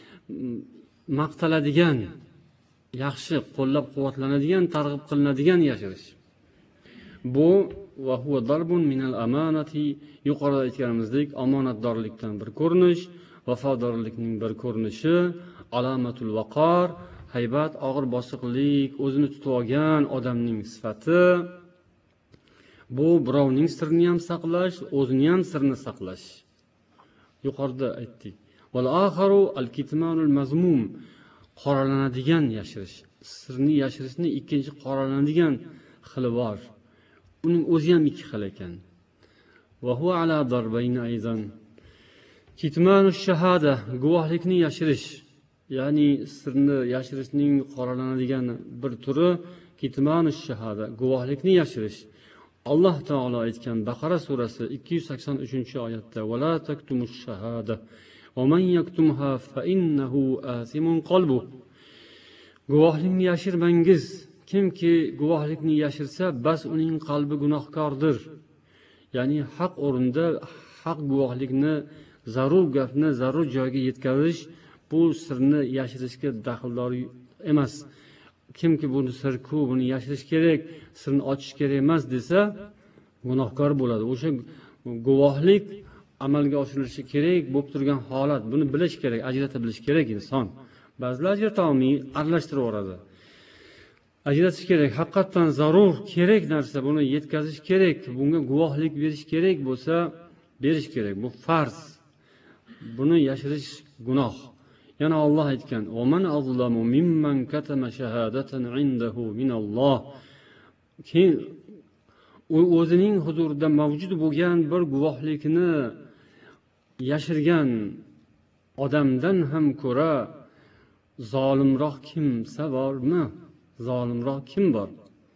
maqtaladigan, yaxshi qo'llab-quvvatlanadigan, targ'ib qilinadigan yashirish. Bu va huwa darbun minal amanati, yuqorida aytganimizdek omonatdorlikdan bir ko'rinish, vafodorlikning bir ko'rinishi, alomatul vaqor, haybat, og'ir bosiqlik, o'zini tutib olgan odamning sifati. Bu birovning sirini ham saqlash, o'zini ham sirini saqlash. Yuqorida aytdik. Wal akharu al kitmanul mazmum, qoralanadigan yashirish. Sirni yashirishni ikkinchi qoralanadigan xili bor. Uning o'zi ham ikki xil ekan. Va huwa ala darbayn aydan. Kitmanush shahada, guvohlikni yashirish. Ya'ni sirni yashirishning qoralanadigan bir turi kitmanush shahada, guvohlikni yashirish. Alloh taolo aytgan Baqara surasi ikki yuz sakson uchinchi oyatda: "Va la taktumush shahada, va man yaktumha fa innahu asimun qalbu." Guvohlikni yashirmangiz. Kimki guvohlikni yashirsa, bas uning qalbi gunohkordir. Ya'ni haq o'rinda haq guvohlikni, zarur gapni zarur joyga yetkazish bu sirni yashirishga daxldor emas. Kimki buni sir-ku, buni yashirish kerak, sirni ochish kerak emas desa, gunohkor bo'ladi. O'sha guvohlik amalga oshirilishi kerak bo'lib turgan holat. Buni bilish kerak, ajrata bilish kerak inson. Ba'zilar ajrata olmaydi, aralashtirib yuboradi. Ajratish kerak, haqiqatan zarur, kerak narsa, buni yetkazish kerak, bunga guvohlik berish kerak bo'lsa, berish kerak. Bu farz. Buni yashirish gunoh. Yana Alloh aytgan: "Va man azlamu mimman katama shahadatan indahu minalloh." Keyin u o'zining huzurida mavjud bo'lgan bir guvohlikni yashirgan odamdan ham ko'ra zolimroq kimsa bormi? Zolimroq kim bor?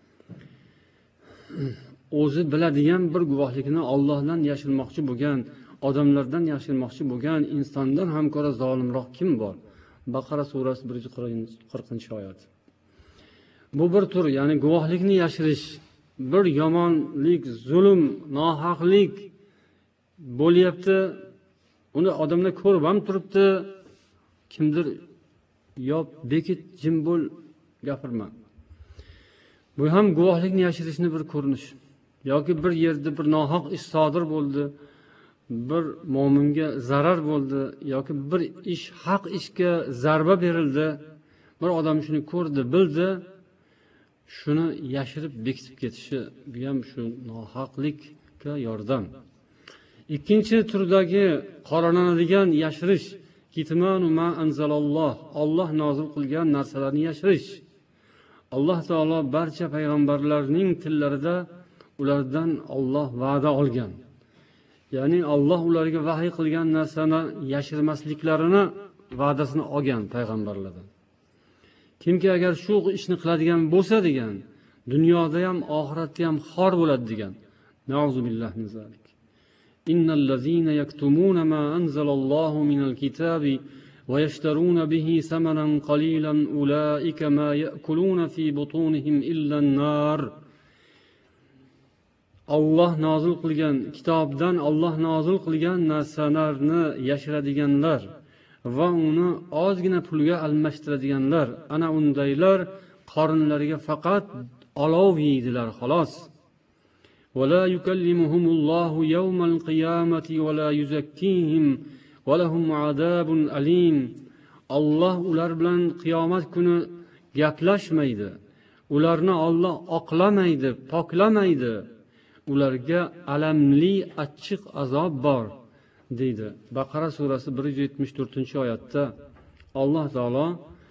O'zi biladigan bir guvohlikni Allohdan yashirmoqchi bo'lgan, odamlardan yashirmoqchi bo'lgan insondan ham ko'ra zolimroq kim bor? Baqara surasi bir yuz qirqinchi oyat. Bu bir tur, ya'ni guvohlikni yashirish, bir yomonlik, zulm, nohaqlik bo'lyapti. Uni odamlar ko'rib ham turibdi. Kimdir "Yop, bekit, jim bo'l, gapirma." Bu ham guvohlikni yashirishni bir ko'rinish. Yoki bir yerda bir nohaq ish sodir bo'ldi. bir mo'minga zarar bo'ldi yoki bir ish haq ishga zarba berildi, bir odam shuni ko'rdi, bildi, shuni yashirib bekitib ketishi bu ham shu nohaqlikka yordam. Ikkinchi turdagi qoralanadigan yashirish kitmanu ma anzalalloh, Alloh nozil qilgan narsalarni yashirish. Alloh taolo barcha payg'ambarlarning tillarida ulardan Alloh va'da olgan. Ya'ni Alloh ularga vahiy qilgan narsani yashirmasliklarini va'dasini olgan payg'ambarlardan. Kimki agar shu ishni qiladigan bo'lsa degan, dunyoda ham oxiratda ham xor bo'ladi degan. Nauzu billahi min zalik. Innal ladzina yaktumuna ma anzalallohu minal kitabi va yashtaruna bihi samanan qalilan ulaika ma ya'kuluna fi butunihim illa an-nar. Alloh nozil qilgan kitobdan Alloh nozil qilgan narsalarni yashiradiganlar va uni ozgina pulga almashtiradiganlar, ana undaylar qorinlariga faqat olov yeydilar xolos. ولا يكلمهم الله يوم القيامة ولا يزكيهم ولهم عذاب أليم. Alloh ular bilan qiyomat kuni gaplashmaydi. Ularni Alloh oqlamaydi, poklamaydi. Ularga alamli achchiq azob bor deydi. Baqara surasi bir yuz yetmish to'rtinchi oyatda Alloh taolo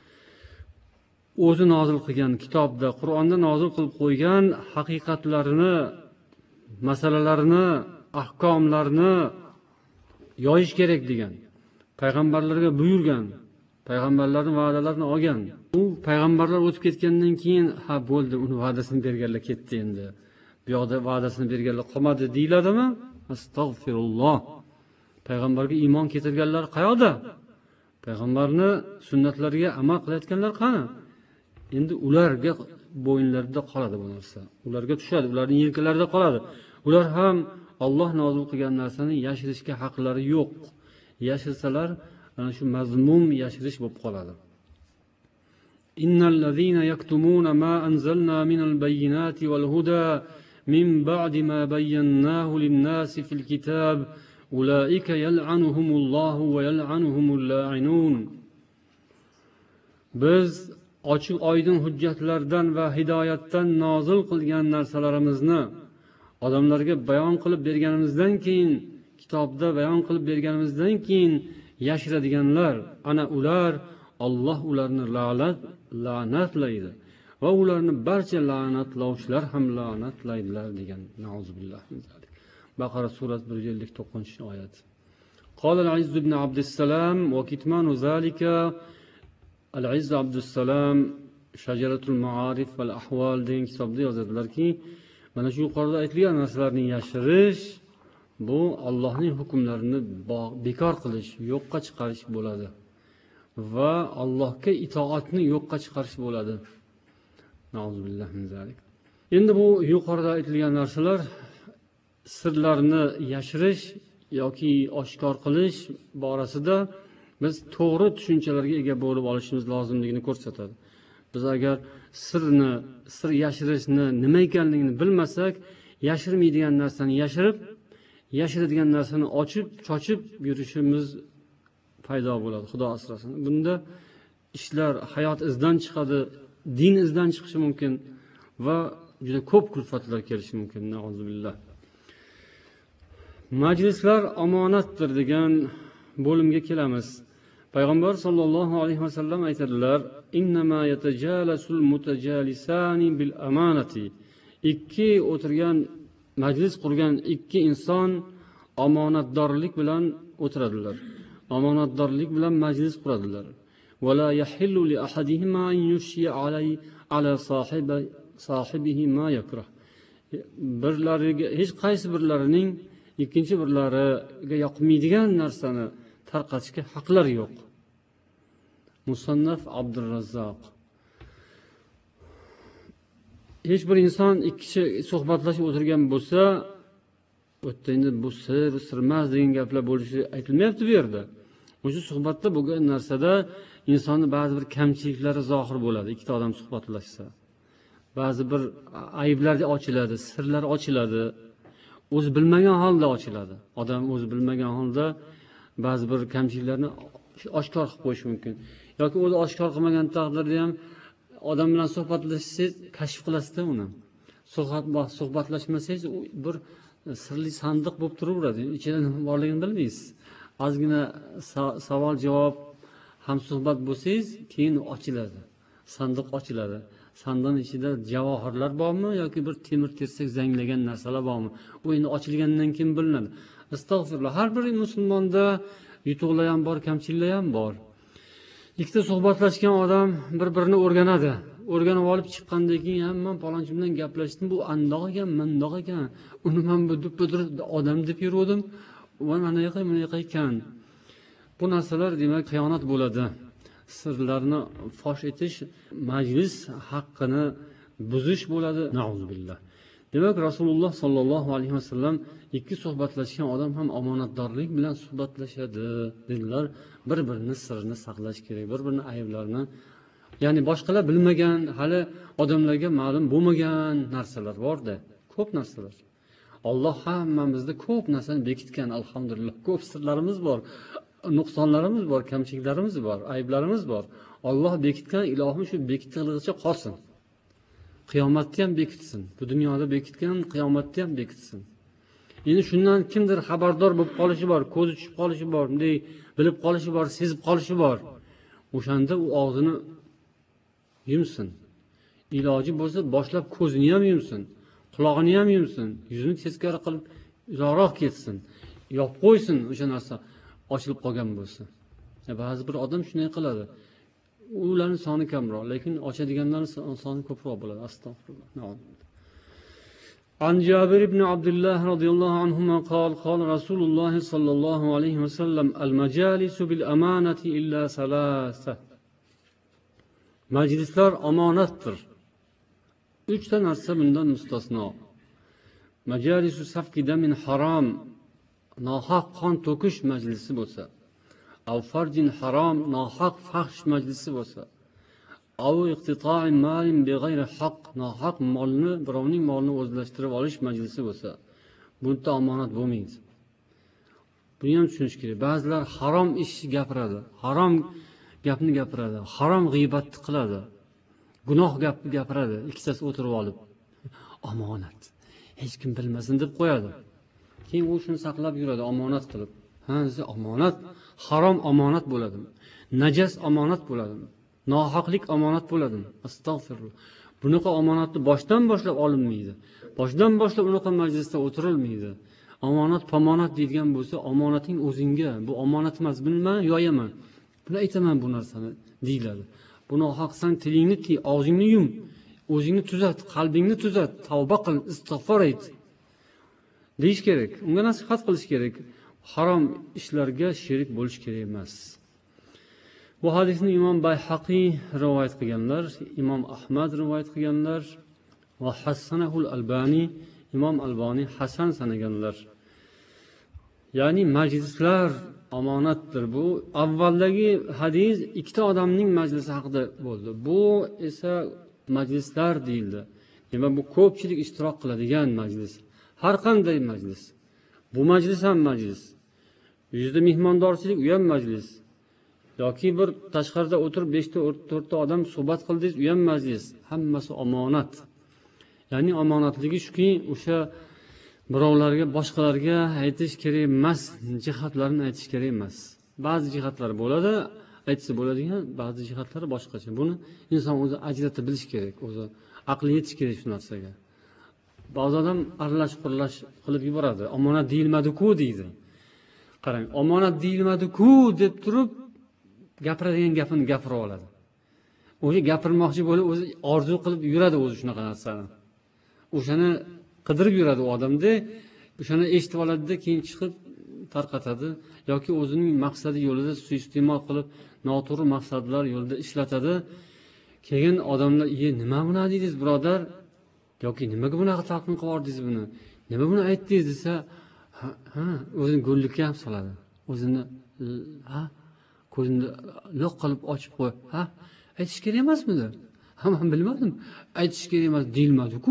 o'zi nozil qilgan kitobda, Qur'onda nozil qilib qo'ygan haqiqatlarini, masalalarni, ahkomlarni yoyish kerak degan. Payg'ambarlarga buyurgan, payg'ambarlarning va'dalarini olgan. U payg'ambarlar o'tib ketgandan keyin, ha bo'ldi, uni va'dasini berganlar ketdi endi. Bu yoqda va'dasini berganlar qolmadi deyiladimi? Astag'firulloh. Payg'ambarga iymon keltirganlar qayoqda? Payg'ambarni sunnatlariga amal qilayotganlar qani? Endi ularga bo'yinlarida qoladi bu narsa. Ularga tushadi, ularning yelkalarida qoladi. Ular ham Alloh nozil qilgan narsani yashirishga haqlari yo'q. Yashirsalar, ana shu mazmum yashirish bo'lib qoladi. Innal ladzina yaktumuna ma anzalna minal bayyinati wal huda min ba'di ma bayyanahu lin-nasi fil kitab ulaika yal'anuhumullohu va yal'anuhumul la'inun. Biz ochiq oydin hujjatlardan va hidoyatdan nozil qilgan narsalarimizni odamlarga bayon qilib berganimizdan keyin, kitobda bayon qilib berganimizdan keyin yashiradiganlar, ana ular, Alloh ularni la'nat la'natlaydi va ularni barcha la'natlovchilar ham la'natlaydilar degan. Nauzubillah. Baqara surasi bir yuz ellik to'qqizinchi oyat. Qala al-Izz ibn Abdussalam va kitmanu zalika. Al-Izz Abdussalam Shajaratul Ma'arif val Ahval degan kitobda yozadilarki, mana shu yuqorida aytilgan narsalarni yashirish bu Allohning hukmlarini bekor qilish, yo'qqa chiqarish bo'ladi va Allohga itoatni yo'qqa chiqarish bo'ladi. Nauzubillah min zalik. Endi bu yuqorida aytilgan narsalar sirlarni yashirish yoki oshkor qilish borasida biz to'g'ri tushunchalarga ega bo'lib olishimiz lozimligini ko'rsatadi. Biz agar sirni, sir yashirishni nima ekanligini bilmasak, yashirmaydigan narsani yashirib, yashiradigan narsani ochib, chochib yurishimiz paydo bo'ladi. Xudo asrasin. Bunda ishlar, hayot izdan chiqadi, din izdan chiqishi mumkin va juda ko'p kulfatlar kelishi mumkin. Nauzubillah. Majlislar omonatdir degan bo'limga kelamiz. Payg'ambar sollallohu alayhi vasallam aytadilar: "Innama yatajalasul mutajalisani bil amanati." Ikki o'tirgan, majlis qurgan ikki inson omonatdorlik bilan o'tiradilar. Omonatdorlik bilan majlis quradilar. Va la yahillu li ahadihima an yushya alay ala sahibi sahibihi ma yakrah. Birlariga, hech qaysi birlarining ikkinchi birlariga yoqmaydigan narsani tarqatishga haqlari yo'q. Musannaf Abdurrazzoq. Hech bir inson ikki kishi suhbatlashib o'tirgan bo'lsa, o'tda bu sir, sirmas degan gaplar bo'lishi aytilmayapti bu yerda. O'sha suhbatda bo'lgan narsada insonning ba'zi bir kamchiliklari zohir bo'ladi. Ikkita odam suhbatlashsa, ba'zi bir ayblar ochiladi, sirlar ochiladi. o'zi bilmagan holda ochiladi. Odam o'zi bilmagan holda ba'zi bir kamchiliklarni oshkor qilib qo'yishi mumkin. Yoki o'zi oshkor qilmagan taqdirda ham odam bilan suhbatlashsangiz kashf qilasizda uni. Suhbat suhbatlashmasangiz u bir sirli sandiq bo'lib turaveradi. Ichida nima borligini bilmaysiz. Ozgina savol javob hamsuhbat bo'lsangiz, keyin ochiladi. Sandiq ochiladi. Sandiqning ichida javohirlar bormi yoki bir temir tersak zanglagan narsalar bormi? U endi ochilgandan keyin bilinadi. Astag'firulloh. Har bir musulmonda yutuqlar ham bor, kamchiliklar ham bor. Ikkita suhbatlashgan odam bir-birini o'rganadi. O'rganib olib chiqqandan keyin ham men palonchi bilan gaplashdim, bu andoq ekan, mandoq ekan. Uni men bu dub-budur odam deb yurdim. Va mana yoqay, mana yoqay ekan. Bu narsalar demak xiyonat bo'ladi. Sirlarni fosh etish, majlis haqqini buzish bo'ladi. Nauzubillah. Demak Rasululloh sollallohu alayhi vasallam ikki suhbatlashgan odam ham omonatdorlik bilan suhbatlashadi dedilar. Bir-birini sirrini saqlash kerak, bir-birini ayblarini, ya'ni boshqalar bilmagan, hali odamlarga ma'lum bo'lmagan narsalar bor-da, ko'p narsalar. Alloh hammamizda ko'p narsani bekitgan, alhamdulillah. Ko'p sirlarimiz bor, nuqsonlarimiz bor, kamchiliklarimiz bor, ayblarimiz bor. Alloh bekitgan, ilohim shu bekitiligicha qolsin. Qiyomatda ham bekitsin. Bu dunyoda bekitgan, qiyomatda ham bekitsin. Endi shundan kimdir xabardor bo'lib qolishi bor, ko'zi tushib qolishi bor, bunday bilib qolishi bor, sezib qolishi bor. O'shanda u og'zini yumsin. Iloji bo'lsa boshlab ko'zini ham yumsin, quloqini ham yumsin, yuzini teskari qilib uzoqroq ketsin. Yopib qo'ysin o'sha narsa ochilib qolgan bo'lsa. Ba'zi bir odam shunday qiladi. Ularning soni kamroq, lekin ochadiganlarning soni ko'proq bo'ladi. Astagfirullah. An Jabir ibn Abdullah radhiyallohu anhuma qala qala Rasululloh sallallohu alayhi vasallam al-majalisu bil amanati illa salasa. Majlislar omonatdir. Uchta narsa bundan mustasno. Majalisu safki damin haram, nohaq qon to'kish majlisi bo'lsa, aw farjin haram, nohaq fahsh majlisi bo'lsa, aw iqtito'i malin bighayri haqq, nohaq molni, birovning molini o'zlashtirib olish majlisi bo'lsa, bunda omonat bo'lmaydi. Buni ham tushunish kerak. Ba'zilar harom ish gapiradi, harom gapni gapiradi, harom g'iybatni qiladi, gunoh gapni gapiradi, ikkitasi o'tirib olib. Omonat. Hech kim bilmasin deb qo'yadi. Keyin u shuni saqlab yuradi, omonat qilib. Ha, omonat, harom omonat bo'ladimi? Najas omonat bo'ladimi? Nohaqlik omonat bo'ladimi? Astagfirullah. Bunaqa omonatni boshdan boshlab olinmaydi. Boshdan boshlab unaqa majlisda o'tirilmaydi. Omonat, pamonat deydigan bo'lsa, omonating o'zingga, bu omonat emas, bilma, yoyaman. Buni aytaman bu narsani deyiladi. Buni haqsan tilingni tiy, og'zingni yum, o'zingni tuzat, qalbingni tuzat, tavba qil, istig'for et. Deyish kerak. Unga nasihat qilish kerak. Harom ishlarga sherik bo'lish kerak emas. Bu hadisni Imom Bayhaqiy rivoyat qilganlar, Imom Ahmad rivoyat qilganlar va Hasanul Albani, Imom Albani hasan sanaganlar. Ya'ni majlislar omonatdir. Bu avvaldagi hadis ikkita odamning majlisi haqida bo'ldi. Bu esa majlislar deyildi. Demak, bu ko'pchilik ishtirok qiladigan majlis. Har qanday majlis. Bu majlis ham majlis. Yuzda mehmondorchilik, u ham majlis. Yoki bir tashqarida o'tirib besh ta to'rt ta odam suhbat qildingiz, u ham majlis. Hammasi omonat. Ya'ni omonatligi shuki, o'sha birovlarga, boshqalarga aytish kerak emas, jihatlarini aytish kerak emas. Ba'zi jihatlari bo'ladi, aytsa bo'ladigan, ba'zi jihatlari boshqacha. Buni inson o'zi ajratib bilish kerak, o'zi aqli yetish kerak shu narsaga. Ba'zi odam aralash-qurlash qilib yuboradi. Omonat deyilmadi-ku deydi. Qarang, omonat deyilmadi-ku deb turib gapiradigan gapini gapirib oladi. O'zi gapirmoqchi bo'lib, o'zi orzu qilib yuradi o'zi shunaqa narsani. O'shani qidirib yuradi u odamda, o'shani eshitib oladida, keyin chiqib tarqatadi yoki o'zining maqsadi yo'lida suiiste'mol qilib, noto'g'ri maqsadlar yo'lida ishlatadi. Keyin odamlar, "Ye, nima buni dedingiz, birodar?" yoki "Nimaga bunaqa talqin qilib yordingiz buni? Nima buni aytdingiz?" desa, ha, ha o'zini go'llikka ham soladi. O'zini ha, ko'zini loq qilib ochib qo'y. Ha, aytish kerak emasmidi? Ha, men bilmadim. Aytish kerak emas deyilmadi-ku.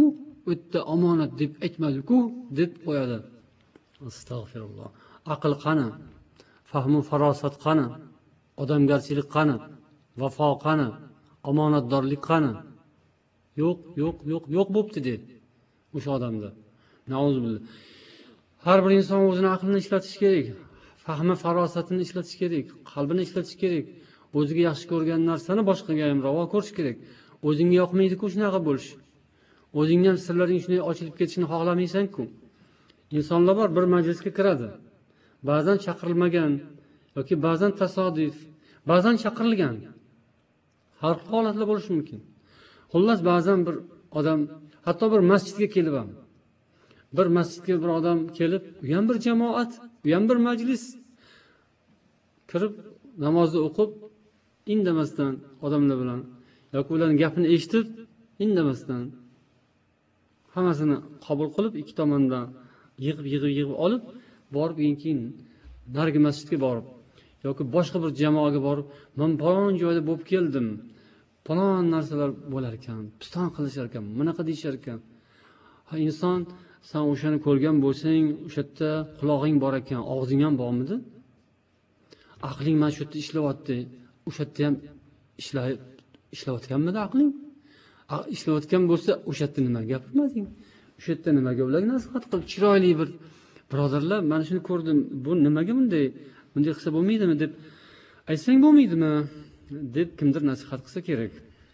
o'tda omonat deb aytmadi-ku, deb qo'yadi. Astag'firulloh. Aql qani? Fahmu farosat qani? Odamgarchilik qani? Vafo qani? Omonatdorlik qani? Yo'q, yo'q, yo'q, yo'q bo'pti dedi o'sha odamda. Nauzubillah. Har bir inson o'zining aqlini ishlatish kerak, fahmi farosatini ishlatish kerak, qalbini ishlatish kerak. O'ziga yaxshi ko'rgan narsani boshqaga ham ravo ko'rish kerak. O'zingga yoqmaydi-ku shunaqa bo'lish. O'zingga ham sirlaring shunday ochilib ketishini xohlamaysan-ku. Insonlar bor, bir majlisga kiradi. Ba'zan chaqirilmagan yoki ba'zan tasodif, ba'zan chaqirilgan. Har xil holatlar bo'lishi mumkin. Xullas ba'zan bir odam hatto bir masjidga kelib ham bir masjidga bir odam kelib, u ham bir jamoat, u ham bir majlis kirib namozni o'qib indamasdan odamlar bilan yoki ularning gapini eshitib indamasdan hammasini qabul qilib ikki tomondan yig'ib yig'ib yig'ib olib borib keyin narigi masjidga borib yoki boshqa bir jamoaga borib, men falon joyda bo'lib keldim. Falon narsalar bo'lar ekan, piston qilishar ekan, bunaqa deyishar ekan. Ha, inson sen o'shani ko'rgan bo'lsang, o'sha yerda quloqing bor ekan, og'zing ham bormidi? Aqling mana shu yerda ishlayapti. O'sha yerda ham ishlayib ishlayotganmidi aqling? Ishlayotgan bo'lsa, o'sha yerda nima gapirmading? O'sha yerda nimaga ularga nasihat qilib, chiroyli bir birodarlar, mana shuni ko'rdim. Bu nimaga bunday? Bunday qilsa bo'lmaydimi deb aytsang bo'lmaydimi? deb kimdir nasihat qilsa kerak.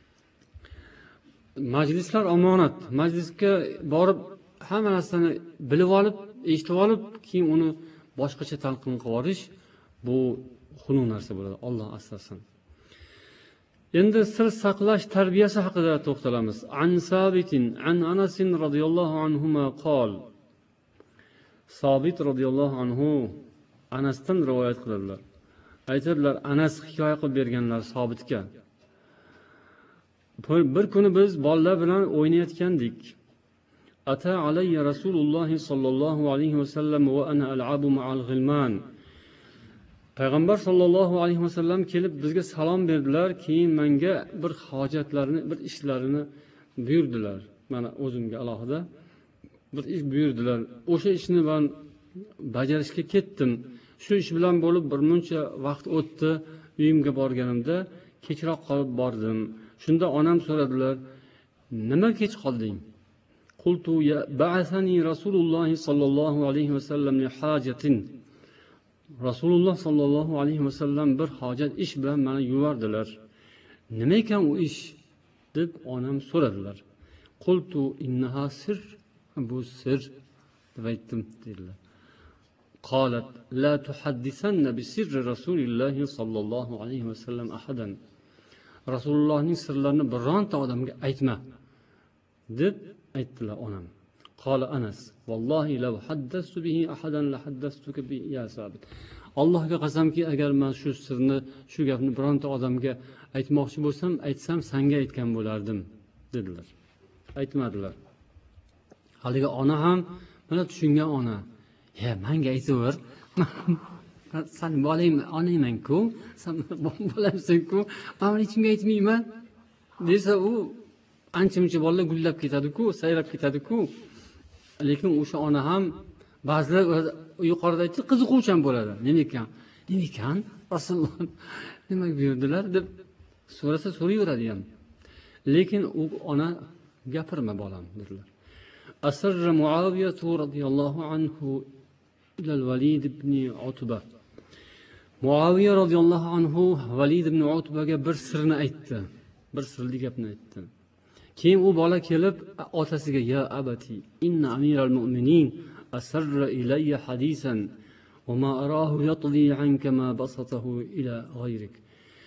Majlislar omonat. Majlisga borib hamma narsani bilib olib, eshitib olib, keyin uni boshqacha talqin qilib yuborish bu xunuk narsa bo'ladi. Alloh asrasin. Endi sir saqlash tarbiyasi haqida to'xtalamiz. An Sabitin an Anas radhiyallohu anhuma qol. Sabit radhiyallohu anhu Anasdan rivoyat qiladilar. Aytadilar, Anas hikoya qilib berganlar Sobitga. Bir kuni biz bolalar bilan o'ynayotgandik. Ata alayya Rasululloh sallallohu alayhi va sallam va ana al'abu ma'al ghilman. Payg'ambar sallallohu alayhi va sallam kelib bizga salom berdilar, keyin menga bir hojatlarini, bir ishlarini buyurdilar. Mana o'zimga alohida bir ish buyurdilar. O'sha ishni men bajarishga ketdim. Shu ish bilan bo'lib bir muncha vaqt o'tdi. Uyimga borganimda kechroq qolib bordim. Shunda onam so'radilar, "Nima kech qolding?" Qultu ya ba'athani Rasululloh sallallohu alayhi va sallam li hajatin. Rasululloh sallallohu alayhi va sallam bir hojat ish bilan meni yubordilar. Nima ekan u ish? deb onam so'radilar. Qultu innaha sir. Bu sir deb aytdim dedilar. قالت لا تحدثن بسر رسول الله صلى الله عليه وسلم أحدا. رسول الله sirlarini bironta odamga aytma deb aytdilar onam. قال أنس والله لو حدثت به أحدا لحدثتك به يا ثابت. Allohga qasamki, agar men shu sirni, shu gapni bironta odamga aytmoqchi bo'lsam, aytsam senga aytgan bo'lardim dedilar. Aytmadilar. Haligi ona ham mana tushungan ona. Ya menga aytaver. Sen bolayim, onayman-ku, sen bolamsan-ku, men hechimga aytmayman desa u ancha-muncha bolalar gullab ketadi-ku, sayrab ketadi-ku. Lekin o'sha ona ham ba'zilar yuqorida aytdi, qiziquvchan bo'ladi. Nima ekan? Nima ekan? Rasululloh nima buyurdilar deb so'rasa so'rayveradi ham. Lekin u ona gapirma bolam dedilar. Asr Muaviyah radhiyallohu anhu ila al-Walid ibn Utba. Muaviya radhiyallohu anhu Valid ibn Utbaga bir sirni aytdi. Bir sirli gapni aytdi. Keyin u bola kelib otasiga, "Ya abati, inna amiral mu'minin asarra ilayya hadisan wa ma arahu yatli anka ma basatahu ila ghayrik."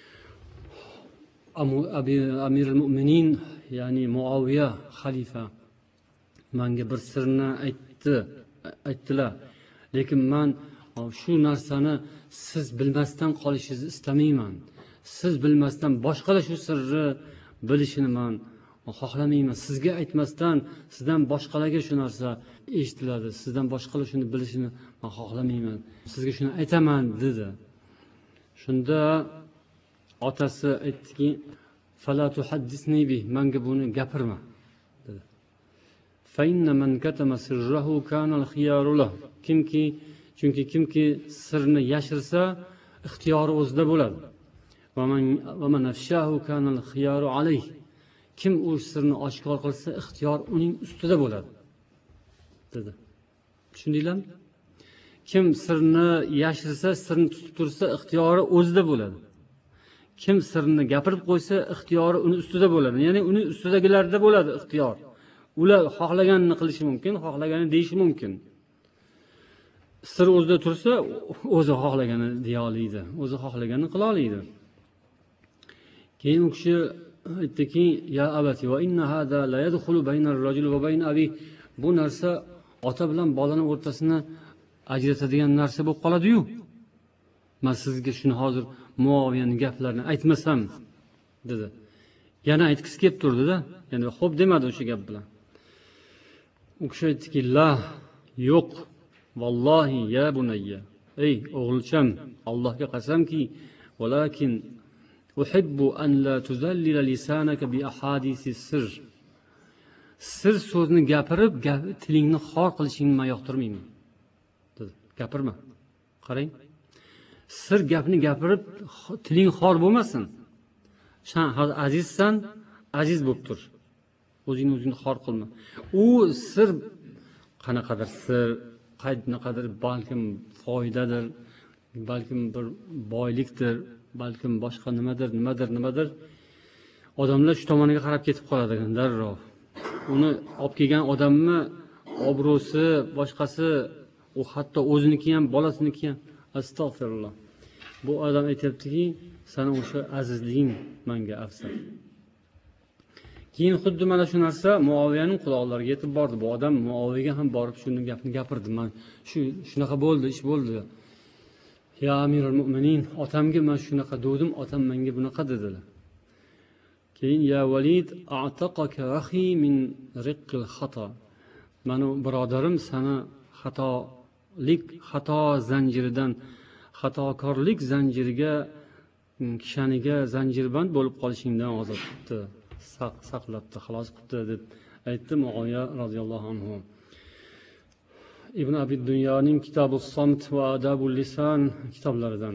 Amirul mu'minin, ya'ni Muaviya xalifa menga bir sirni aytdi, aytdilar. Lekin men shu narsani siz bilmasdan qolishingizni istamayman. Siz bilmasdan boshqalar shu sirni bilishini men xohlamayman. Sizga aytmasdan sizdan boshqalarga shu narsa eshitiladi. Sizdan boshqalar shuni bilishini men xohlamayman. Sizga shuni aytaman dedi. Shunda otasi aytdiki, "Fala tuhaddisni bi, menga buni gapirma." dedi. فَإِنَّ مَنْ كَتَمَ سِرَّهُ كَانَ الْخِيَارُ لَهُ. Kimki, chunki kimki sirni yashirsa, ixtiyori o'zida bo'ladi. Va man afshahu kana al-khiyaru alayhi. Kim u sirni oshkor qilsa, ixtiyor uning ustida bo'ladi, dedi. Tushundinglarmi? Kim sirni yashirsa, sirni tutib tursa, ixtiyori o'zida bo'ladi. Kim sirni gapirib qo'ysa, ixtiyori uni ustida bo'ladi. Ya'ni uning ustidagilarda bo'ladi ixtiyor. Ular xohlaganini qilishi mumkin, xohlaganini deyishi mumkin. Sir o'zida tursa, o'zi xohlaganini deya oladi, o'zi xohlaganini qila oladi. Keyin u kishi aytdiki, ya abati va inna hada la yadkhulu bayna ar-rajul va bayna abi. Bu narsa ota bilan bolaning o'rtasini ajratadigan narsa bo'lib qoladi-yu. Men sizga shuni hozir Muoviyaning gaplarini aytmasam, dedi. Yana aytgisi kelib turdi-da. Ya'ni xo'p demadi o'sha gap bilan. U kishi aytdiki, la, yo'q. Vallohi ya bunayya. Ey o'g'ilcham, Allohga qasamki, walakin uhibbu an la tuzallila lisanaka bi ahadisi sir. Sir so'zni gapirib, tilingni xor qilishingni men yoqtirmayman, dedi. Gapirma. Qarang. Sir gapni gapirib, tiling xor bo'lmasin. Sen azizsan, aziz bo'lib tur. O'zingni o'zingni xor qilma. U sir qanaqadir sir, qanaqadir balkim foydadir, balkim bir boylikdir, balkim boshqa nimadir, nimadir, nimadir. Odamlar shu tomoniga qarab ketib qoladi darrov. Uni olib kelgan odamni obro'si, boshqasi, u hatto o'ziniki ham, bolasiniki ham. Astagfirullah. Bu odam aytibdiki, sana o'sha azizliging menga afzal. Keyin xuddi mana shu narsa Muoviyaning quloqlariga yetib bordi. Bu odam Muoviyaga ham borib shuni gapni gapirdi. Men shu shunaqa bo'ldi, ish bo'ldi. Ya Amirul Mu'minin, otamga men shunaqa dedim, otam menga bunaqa dedilar. Keyin ya Valid, a'taqaka akhi min riqqil xata. Meni birodarim sana xatolik, xato zanjiridan, xatokorlik zanjiriga, kishaniga zanjirband bo'lib qolishingdan ozod qildi, saqlatdi, xalos qildi deb aytdi Muoviya radhiyallohu anhu. Ibn Abi Dunyoning Kitobus Samt va Adabul Lisan kitoblaridan.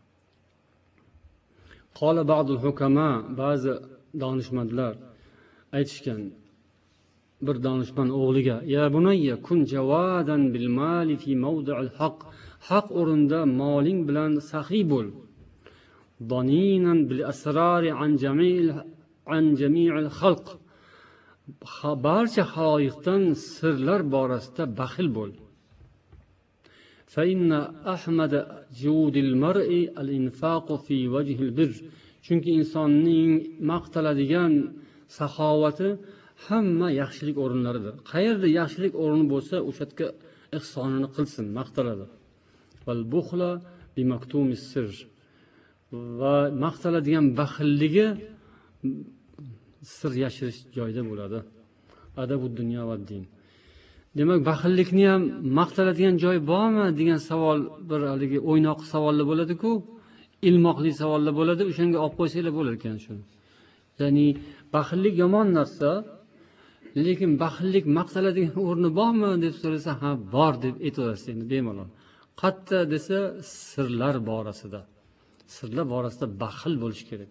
Qala ba'dul hukama, ba'zi donishmandlar aytishgan, bir donishmand o'g'liga, ya bunayya kun javadan bil mali fi mawdi'il haq. Haq o'rinda moling bilan saxiy bo'l. Doninan bil asrari an jami'il an jami'il xalq. Barcha xaloyiqdan sirlar borasida baxil bo'l. Fa inna ahmad judil mar'i al-infaq fi wajhil birr. Chunki insonning maqtaladigan saxovati hamma yaxshilik o'rinlaridir. Qayerda yaxshilik o'rni bo'lsa, o'sha yerga ihsonini qilsin, maqtaladi. Val bukhla bi maktumis sirr. Va maqtaladigan baxilligi sir yashirish joyida bo'ladi. Adabud dunyo va din. Demak, baxillikni ham maqtaladigan joy bormi degan savol bir haligi o'ynoq savollar bo'ladi-ku, ilmoqli savollar bo'ladi, o'shanga olib qo'ysanglar bo'lar ekan shuni. Ya'ni baxillik yomon narsa, lekin baxillik maqtaladigan o'rni bormi deb so'rasa, ha, bor deb aytaverasiz endi bemalol. Qatta desa, sirlar borasida. Sirlar borasida baxil bo'lish kerak.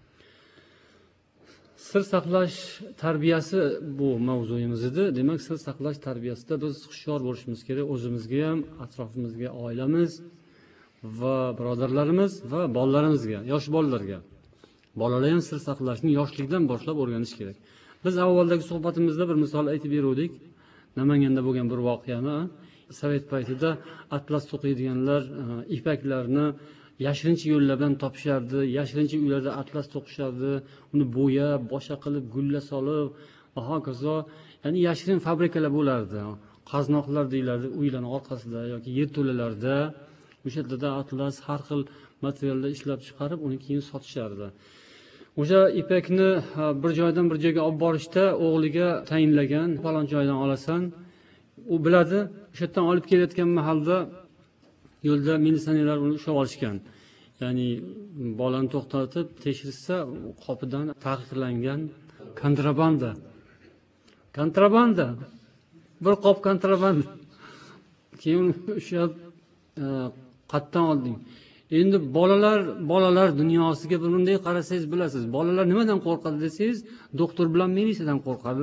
Sir saqlash tarbiyasi bu mavzuyimiz edi. Demak, sir saqlash tarbiyasida biz hushyor bo'lishimiz kerak. O'zimizga ham, atrofimizga, oilamiz va birodarlarimiz va bolalarimizga, yosh bolalarga. Bolalar ham sir saqlashni yoshlikdan boshlab o'rganish kerak. Biz avvaldagi suhbatimizda bir misol aytib berdik. Namanganda bo'lgan bir voqeani. Sovet paytida atlas to'qiydiganlar ipaklarni yashirincha yo'llardan topishardi, yashirincha uylarda atlas to'qishardi, uni bo'yab, boshqa qilib, gulla solib, va hokazo, ya'ni yashirin fabrikalar bo'lardi. Qaznoqlar deyiladi, uylarning orqasida yoki yerto'lalarda, o'sha yerda atlas har xil materialda ishlab chiqarib, uni keyin sotishardi. O'sha ipakni bir joydan bir joyga olib borishda o'g'liga tayinlagan, falon joydan olasan, u biladi, o'sha yerdan olib kelayotgan mahalda yo'lda militsionerlar uni ushlab olishgan. Ya'ni bolani to'xtatib tekshirsa, qopidan taqiqlangan kontrabanda. Kontrabanda. bir qop kontraband. Keyin o'sha qatdan olding. Endi bolalar, bolalar dunyosiga bunday qarasangiz bilasiz. Bolalar nimadan qo'rqadi desangiz, doktor bilan militsiyadan qo'rqadi.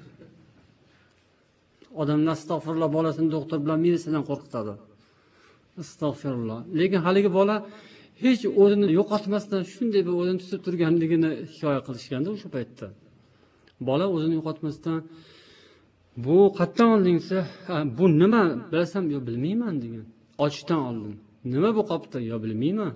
Odamlar astag'firullah bolasini doktor bilan militsiyadan qo'rqitadi. Astag'firullah. Lekin haligi bola hech o'zini yo'qotmasdan shunday bir o'zini tutib turganligini hikoya qilishganda o'sha paytda. Bola o'zini yo'qotmasdan bu qatdan oldingsa, bu nima bilasam yo bilmayman degan. Ochdan oldim. Nima bu qopda yo bilmayman.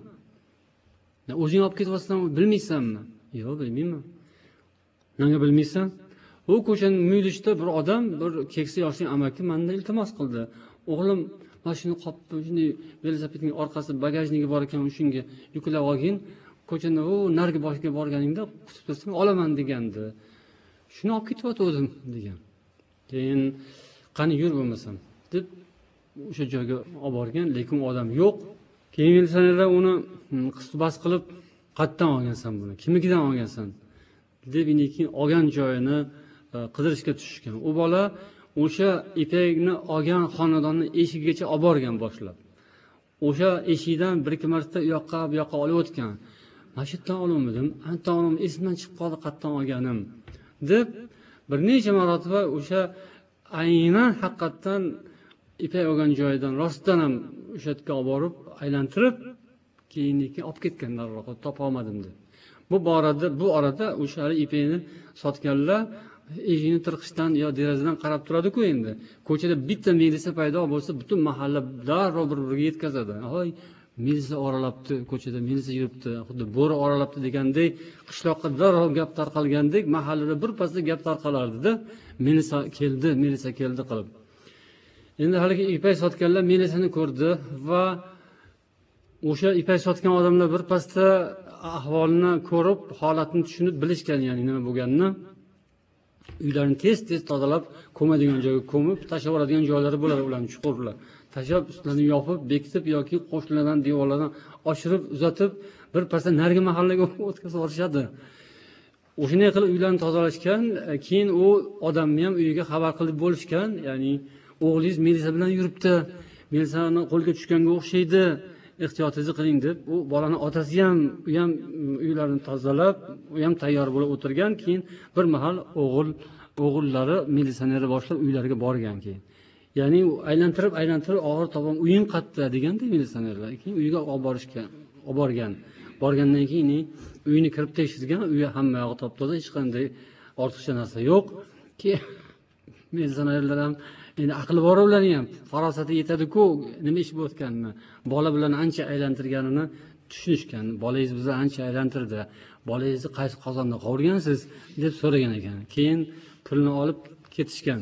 O'zing olib ketyapsan bilmaysanmi? Yo'q bilmayman. Nega bilmaysan? U ko'chaning muyulishda bir odam, bir keksa yoshli amaki mendan iltimos qildi. O'g'lim, mana shuni qopni, shunday velosipedning orqasi bagajniga bor ekan, shunga yuklab olgin. Ko'chani u nargi boshga borganingda kutib tursang olaman degandi. Shuni olib ketyaptim degan. Keyin qani yur bo'lmasam deb o'sha joyga olib borgan, lekin odam yo'q. Keyin militsionerlar uni qisbas qilib, qayerdan olgansan buni? Kimnikidan olgansan? deb keyin olgan joyini qidirishga tushgan. U bola o'sha ipakni olgan xonadonni eshigigacha olib borgan boshlab. O'sha eshikdan bir ikki marta u yoqqa, bu yoqqa olib o'tgan. Mana shu yerdan olmadim, antan olmadim, esimdan chiqib qoldi qayerdan olganim deb bir necha marotaba o'sha aynan haqiqatdan ipak olgan joyidan rostdan ham o'sha yerga olib borib, aylantirib, keyin olib ketgan darroq topa olmadim deb. Bu borada, bu orada o'sha ipakni sotganlar eshikni tirqishdan yo derazadan qarab turadi-ku endi. Ko'chada bitta militsiya paydo bo'lsa, butun mahalla darrov bir-biriga yetkazadi. Hoy, militsiya oralabdi, ko'chada militsiya yuribdi, xuddi bo'ri oralabdi degandek, qishloqqa darrov gap tarqalgandek, mahallada bir pasda gap tarqalardi-da, militsiya keldi, militsiya keldi qilib. Endi haligi ipak sotganlar militsiyani ko'rdi va o'sha ipak sotgan odamlar bir pasda ahvolini ko'rib, holatni tushunib bilishgan, ya'ni nima bo'lganini. Uylarni tez-tez tozalab, ko'madigan joyga ko'mib, tashlab yuboradigan joylari bo'ladi ularning chuqurlar. Tashlab ustlarini yopib, bekitib yoki qo'shnilardan devorlardan oshirib, uzatib, bir pasda nargi mahallaga o'tkazib yuborishadi. O'shunday qilib uylarni tozalashgan, keyin u odamni ham uyiga xabar qilib bo'lishgan, ya'ni o'g'lingiz militsiya bilan yuribdi, militsiyani qo'lga tushganga o'xshaydi, ehtiyotingizni qiling deb, u bolani otasi ham, u ham uylarini tozalab, u ham tayyor bo'lib o'tirgan. Keyin bir mahal o'g'il, o'g'illari militsionerni boshlab uylariga borgan keyin. Ya'ni aylantirib, aylantirib og'ir topam uying qayerda deganda militsionerlar. Keyin uyga olib borishgan, olib borgan. Borgandan keyin uyini kirib tekshirgan, uyi hamma yog'i top-toza, hech qanday ortiqcha narsa yo'q. Keyin militsionerlar ham endi aqli bor ularning ham, farosati yetadi-ku, nima ish bo'tganini, bola bilan ancha aylantirganini tushunishgan. Bolangiz bizni ancha aylantirdi. Bolangizni qaysi qozonda qovurgansiz deb so'ragan ekan. Keyin pulni olib ketishgan.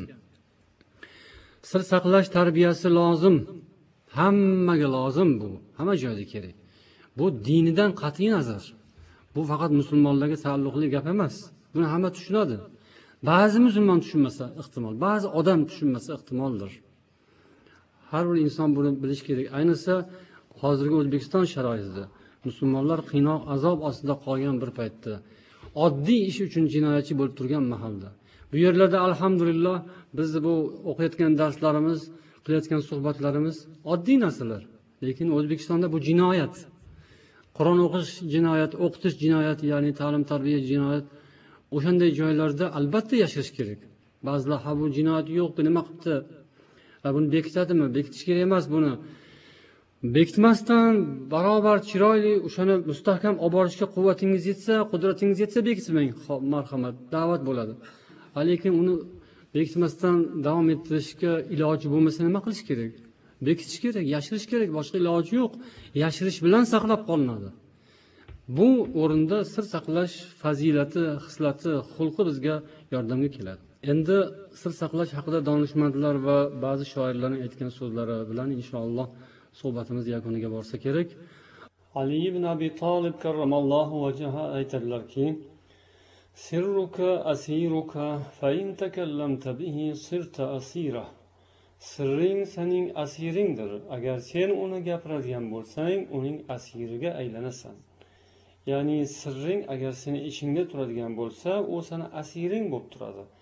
Sir saqlash tarbiyasi lozim. Hammaga lozim bu. Hamma joyda kerak. Bu dinidan qat'iy nazar. Bu faqat musulmonlarga taalluqli gap emas. Buni hamma tushunadi. Ba'zi musulmon tushunmasa ehtimol, ba'zi odam tushunmasa ehtimoldir. Har bir inson buni bilish kerak. Ayniqsa hozirgi O'zbekiston sharoitida musulmonlar qiynoq, azob ostida qolgan bir paytda, oddiy ish uchun jinoyatchi bo'lib turgan mahalda. Bu yerlarda alhamdulillah biz bu o'qiyotgan darslarimiz, qilayotgan suhbatlarimiz oddiy narsalar. Lekin O'zbekistonda bu jinoyat. Qur'on o'qish jinoyat, o'qitish jinoyat, ya'ni ta'lim tarbiya jinoyat. O'shanday joylarda albatta yashirish kerak. Ba'zilar ha bu jinoyat yo'q, nima qilibdi? Ha buni bekitadimi? Bekitish kerak emas buni. Bekitmasdan barobar chiroyli o'shani mustahkam olib borishga quvvatingiz yetsa, qudratingiz yetsa bekitmang, marhamat, da'vat bo'ladi. Lekin uni bekitmasdan davom ettirishga iloji bo'lmasa nima qilish kerak? Bekitish kerak, yashirish kerak, boshqa iloji yo'q. Yashirish bilan saqlab qolinadi. Bu o'rinda sir saqlash fazilati, xislati, xulqi bizga yordamga keladi. Endi sir saqlash haqida donishmandlar va ba'zi shoirlarning aytgan so'zlari bilan inshaalloh suhbatimiz yakuniga borsa kerak. Ali ibn Abi Talib karramallohu vajhahu aytadilarki: "Sirruka asiruka fa in takallamta bihi sirta asira." Sirring sening asiringdir. Agar sen uni gapiradigan bo'lsang, uning asiriga aylanasan. Ya'ni sirring agar seni ishingda turadigan bo'lsa, u sana asiring bo'lib turadi.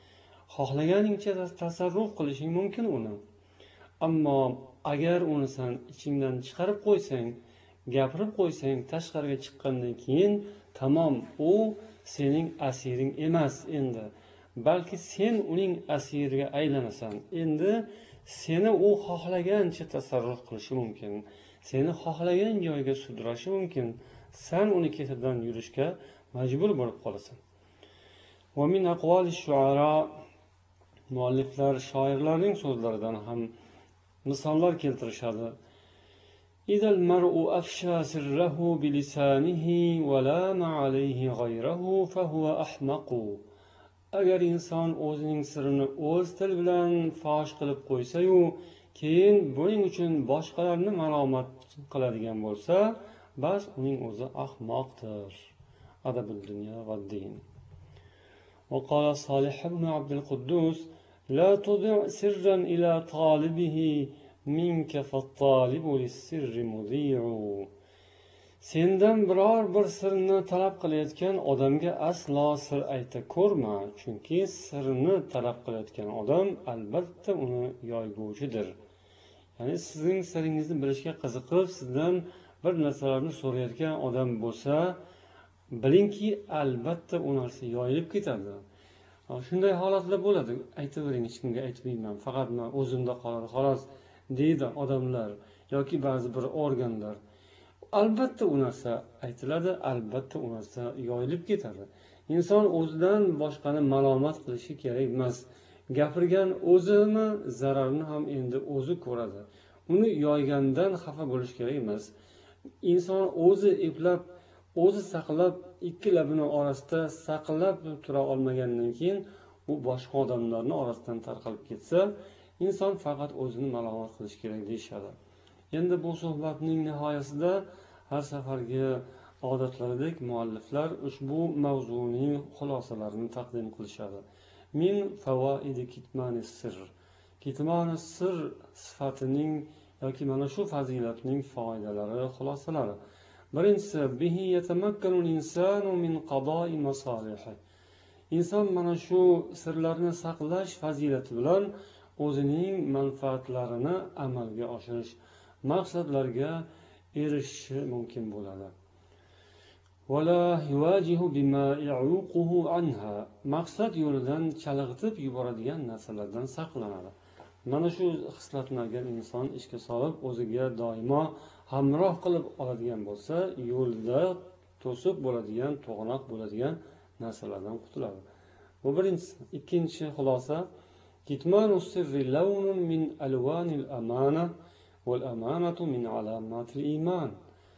xohlaganingcha tasarruf qilishing mumkin uni. Ammo agar uni sen ichingdan chiqarib qo'ysang, gapirib qo'ysang, tashqariga chiqqandan keyin tamom, u sening asiring emas endi, balki sen uning asiriga aylanasan. Endi seni u xohlagancha tasarruf qilishi mumkin, seni xohlagan joyga sudrashi mumkin, sen uni ketidan yurishga majbur bo'lib qolasan. Va min aqvali shuara, mualliflar shoirlarning so'zlaridan ham misollar keltirishadi. Idal mar'u afsha sirrahu bilisanihi wa lama alayhi ghayrahu fa huwa ahmaqu. Agar inson o'zining sirini o'z til bilan fosh qilib qo'ysa-yu, keyin buning uchun boshqalarni malomat qiladigan bo'lsa, bas uning o'zi ahmoqdir. Adabul dunya va din. Wa qala Salih ibn Abdul Quddus: la tudi' sirran ila talibihi minka fattalibu lis-sirri mudhi'u. Sendan biror bir sirni talab qilayotgan odamga aslo sir ayta ko'rma, chunki sirni talab qilayotgan odam albatta uni yoyguvchidir. Ya'ni sizning siringizni bilishga qiziqib, sizdan bir narsalarni so'rayotgan odam bo'lsa, bilingki albatta u narsa yoyilib ketadi. Shunday holatlar bo'ladi. Aytavering, hech kimga aytmayman, faqat men o'zimda qoladi, xolos deydi odamlar yoki ba'zi bir organlar. Albatta u narsa aytiladi, albatta u narsa yoyilib ketadi. Inson o'zidan boshqani malomat qilishi kerak emas. Gapirgan o'zini zararini ham endi o'zi ko'radi. Uni yoygandan xafa bo'lish kerak emas. Inson o'zi eplab, o'zi saqlab, ikki labini orasida saqlab tura olmagandan keyin u boshqa odamlarning orasidan tarqalib ketsa, inson faqat o'zini malomat qilish kerak deyshadi. Endi bu suhbatning nihoyasida har safargi odatlaridek mualliflar ushbu mavzuning xulosalarini taqdim qilishadi. Min fawaidi kitmanis sirr. Kitmanis sirr sifatining yoki mana shu fazilatning foydalari, xulosalari. Birinchisi, bihi yatamakkanul insanu min qada'i masalihi. Inson mana shu sirlarni saqlash fazilati bilan o'zining manfaatlarini amalga oshirish, maqsadlarga erishishi mumkin bo'ladi. Wala yuwajihu bima ya'uquhu anha. Maqsad yo'lidan chalg'itib yuboradigan narsalardan saqlanadi. Mana shu xislatni agar inson ishga solib, o'ziga doimo hamroh qilib oladigan bo'lsa, yo'lda to'sib bo'ladigan, to'g'anoq bo'ladigan narsalardan qutuladi. Bu birinchisi. Ikkinchi xulosa: kitmanus sirri lawnun min alwanil amana wal amanatu min alamatil iman.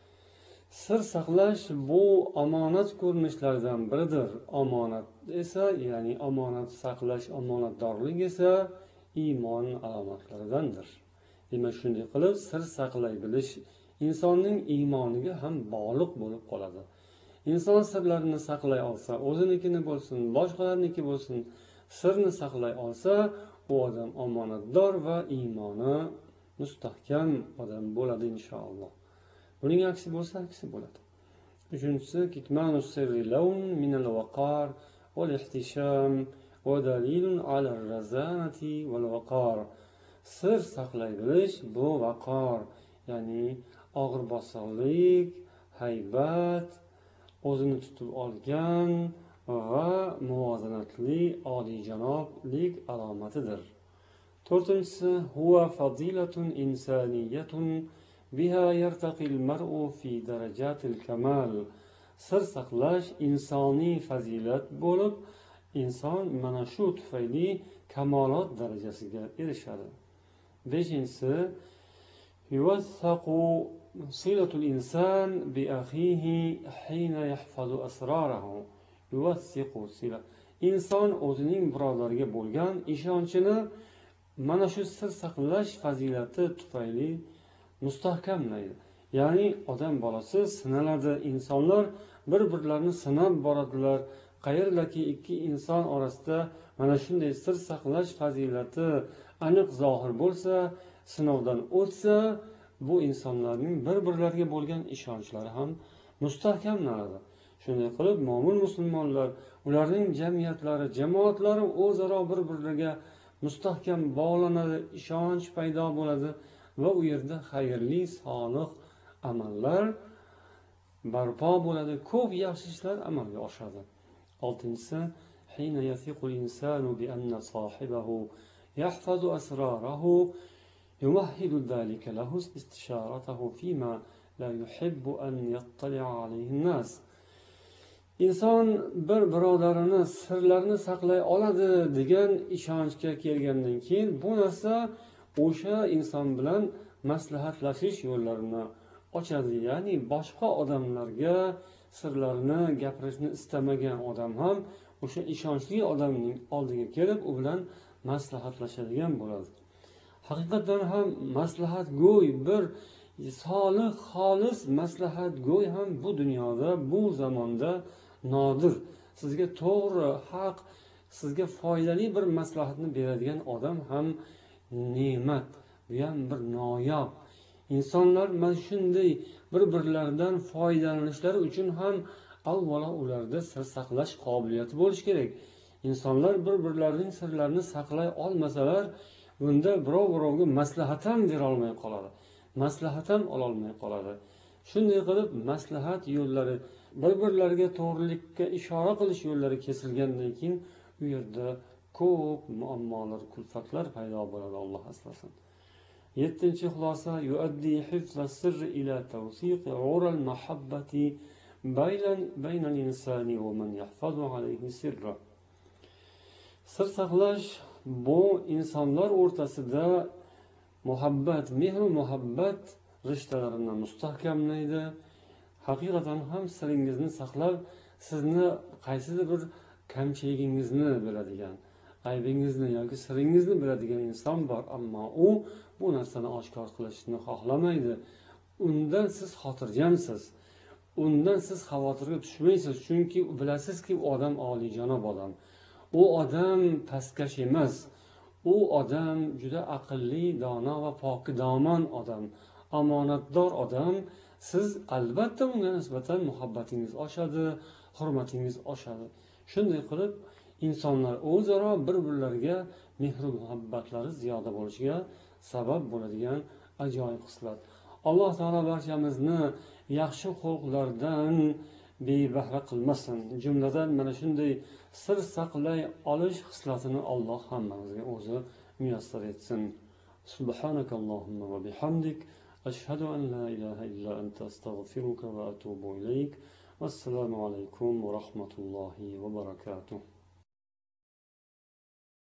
Sir saqlash bu omonat ko'rinishlaridan biridir. Omonat esa, ya'ni omonat saqlash, omonatdorlik esa iymon alomatlaridandir. Demak, shunday qilib sir saqlay bilish insonning iymoniga ham bog'liq bo'lib qoladi. Inson sirlarini saqlay olsa, o'zinikini bo'lsin, boshqalarniki bo'lsin, sirni saqlay olsa, u odam omonatdor va iymoni mustahkam odam bo'ladi inshaalloh. Buning aksi bo'lsa, aksi bo'ladi. Uchinchisi, kitmanus sirri lawn min al-waqar wal ihtisham va dalilun ala ar-razanati wal waqar. Sir saqlay bilish bu vaqor, ya'ni og'irbosarlik, haybat, o'zini tutib olgan va muvozanatli, oliyjanoblik alomatidir. To'rtinchisi, huwa fadilatun insaniyatun biha yartaqil mar'u fi darajatil kamal. Sir saqlash insoniy fazilat bo'lib, inson mana shu tufayli kamolot darajasiga erishadi. Beshinchisi, yuwathaqu silatul inson bi akhihi hina yahfazu asrarahu. Yuwathiqu sila. Inson o'zining birodariga bo'lgan ishonchini mana shu sir saqlash fazilati tufayli mustahkamlaydi. Ya'ni odam bolasi sinaladi, insonlar bir-birlarini sinab boradilar. Qayerdaki ikki inson orasida mana shunday sir saqlash fazilati aniq zohir bo'lsa, sinovdan o'tsa, bu insonlarning bir-birlariga bo'lgan ishonchlari ham mustahkamlanadi. Shunday qilib mo'min musulmonlar, ularning jamiyatlari, jamoatlari o'zaro bir-biriga mustahkam bog'lanadi, ishonch paydo bo'ladi va u yerda xayrli, solih amallar barpo bo'ladi, ko'p yaxshi ishlar amalga oshadi. Oltinchisi, حين يثق الإنسان بأن صاحبه يحفظ أسراره يمهد ذلك له استشارته فيما لا يحب أن يطلع عليه الناس. Inson bir birodarini sirlarini saqlay oladi degan ishonchga kelgandan keyin bu narsa o'sha inson bilan maslahatlashish yo'llarini ochadi. Ya'ni boshqa odamlarga sirlarini gapirishni istamagan odam ham o'sha ishonchli odamning oldiga kelib u bilan maslahatlashadigan bo'ladi. Haqiqatan ham maslahatgo'y, bir solih, xolis maslahatgo'y ham bu dunyoda, bu zamonda nodir. Sizga to'g'ri, haq, sizga foydali bir maslahatni beradigan odam ham ne'mat, bu ham bir noyob. Insonlar mana shunday bir-birlaridan foydalanishlari uchun ham avvalo ularda sir saqlash qobiliyati bo'lishi kerak. Insonlar bir-birlarining sirlarini saqlay olmasalar, bunda birov birovga maslahat ham bera olmay qoladi. Maslahat ham ola olmay qoladi. Shunday qilib maslahat yo'llari, bir-birlariga to'g'rilikka ishora qilish yo'llari kesilgandan keyin u yerda ko'p muammolar, kulfatlar paydo bo'ladi, Alloh asrasin. Yettinchi xulosa, yuaddi hifza sirri ila tawsiq ural mahabbati bayna al-insani wa man yahfazu alayhi sirra. Sir saqlash bu insonlar o'rtasida muhabbat, mehr va muhabbat rishtalarini mustahkamlaydi. Haqiqatan ham siringizni saqlab, sizni qaysidir bir kamchiligingizni biladigan, aybingizni yoki siringizni biladigan inson bor, ammo u bu narsani oshkor qilishni xohlamaydi. Undan siz xotirjamsiz. Undan siz xavotirga tushmaysiz, chunki bilasizki, u odam oliyjanob odam. U odam pastkash emas. U odam juda aqlli, dono va pokidamon odam, omonatdor odam. Siz albatta unga nisbatan muhabbatingiz oshadi, hurmatingiz oshadi. Shunday qilib insonlar o'zaro bir-birlariga mehr va muhabbatlari ziyoda bo'lishiga sabab bo'ladigan ajoyib xislat. Alloh taolo barchamizni yaxshi xulqlardan bebahra qilmasin. Jumladan mana shunday sir saqlay olish xislatini Alloh hammamizga o'zi muyassar etsin. Subhanakallohumma va bihamdik, ashhadu an la ilaha illa anta, astaghfiruka va atubu ilayk. Assalomu alaykum va rahmatullohi va barakatuh.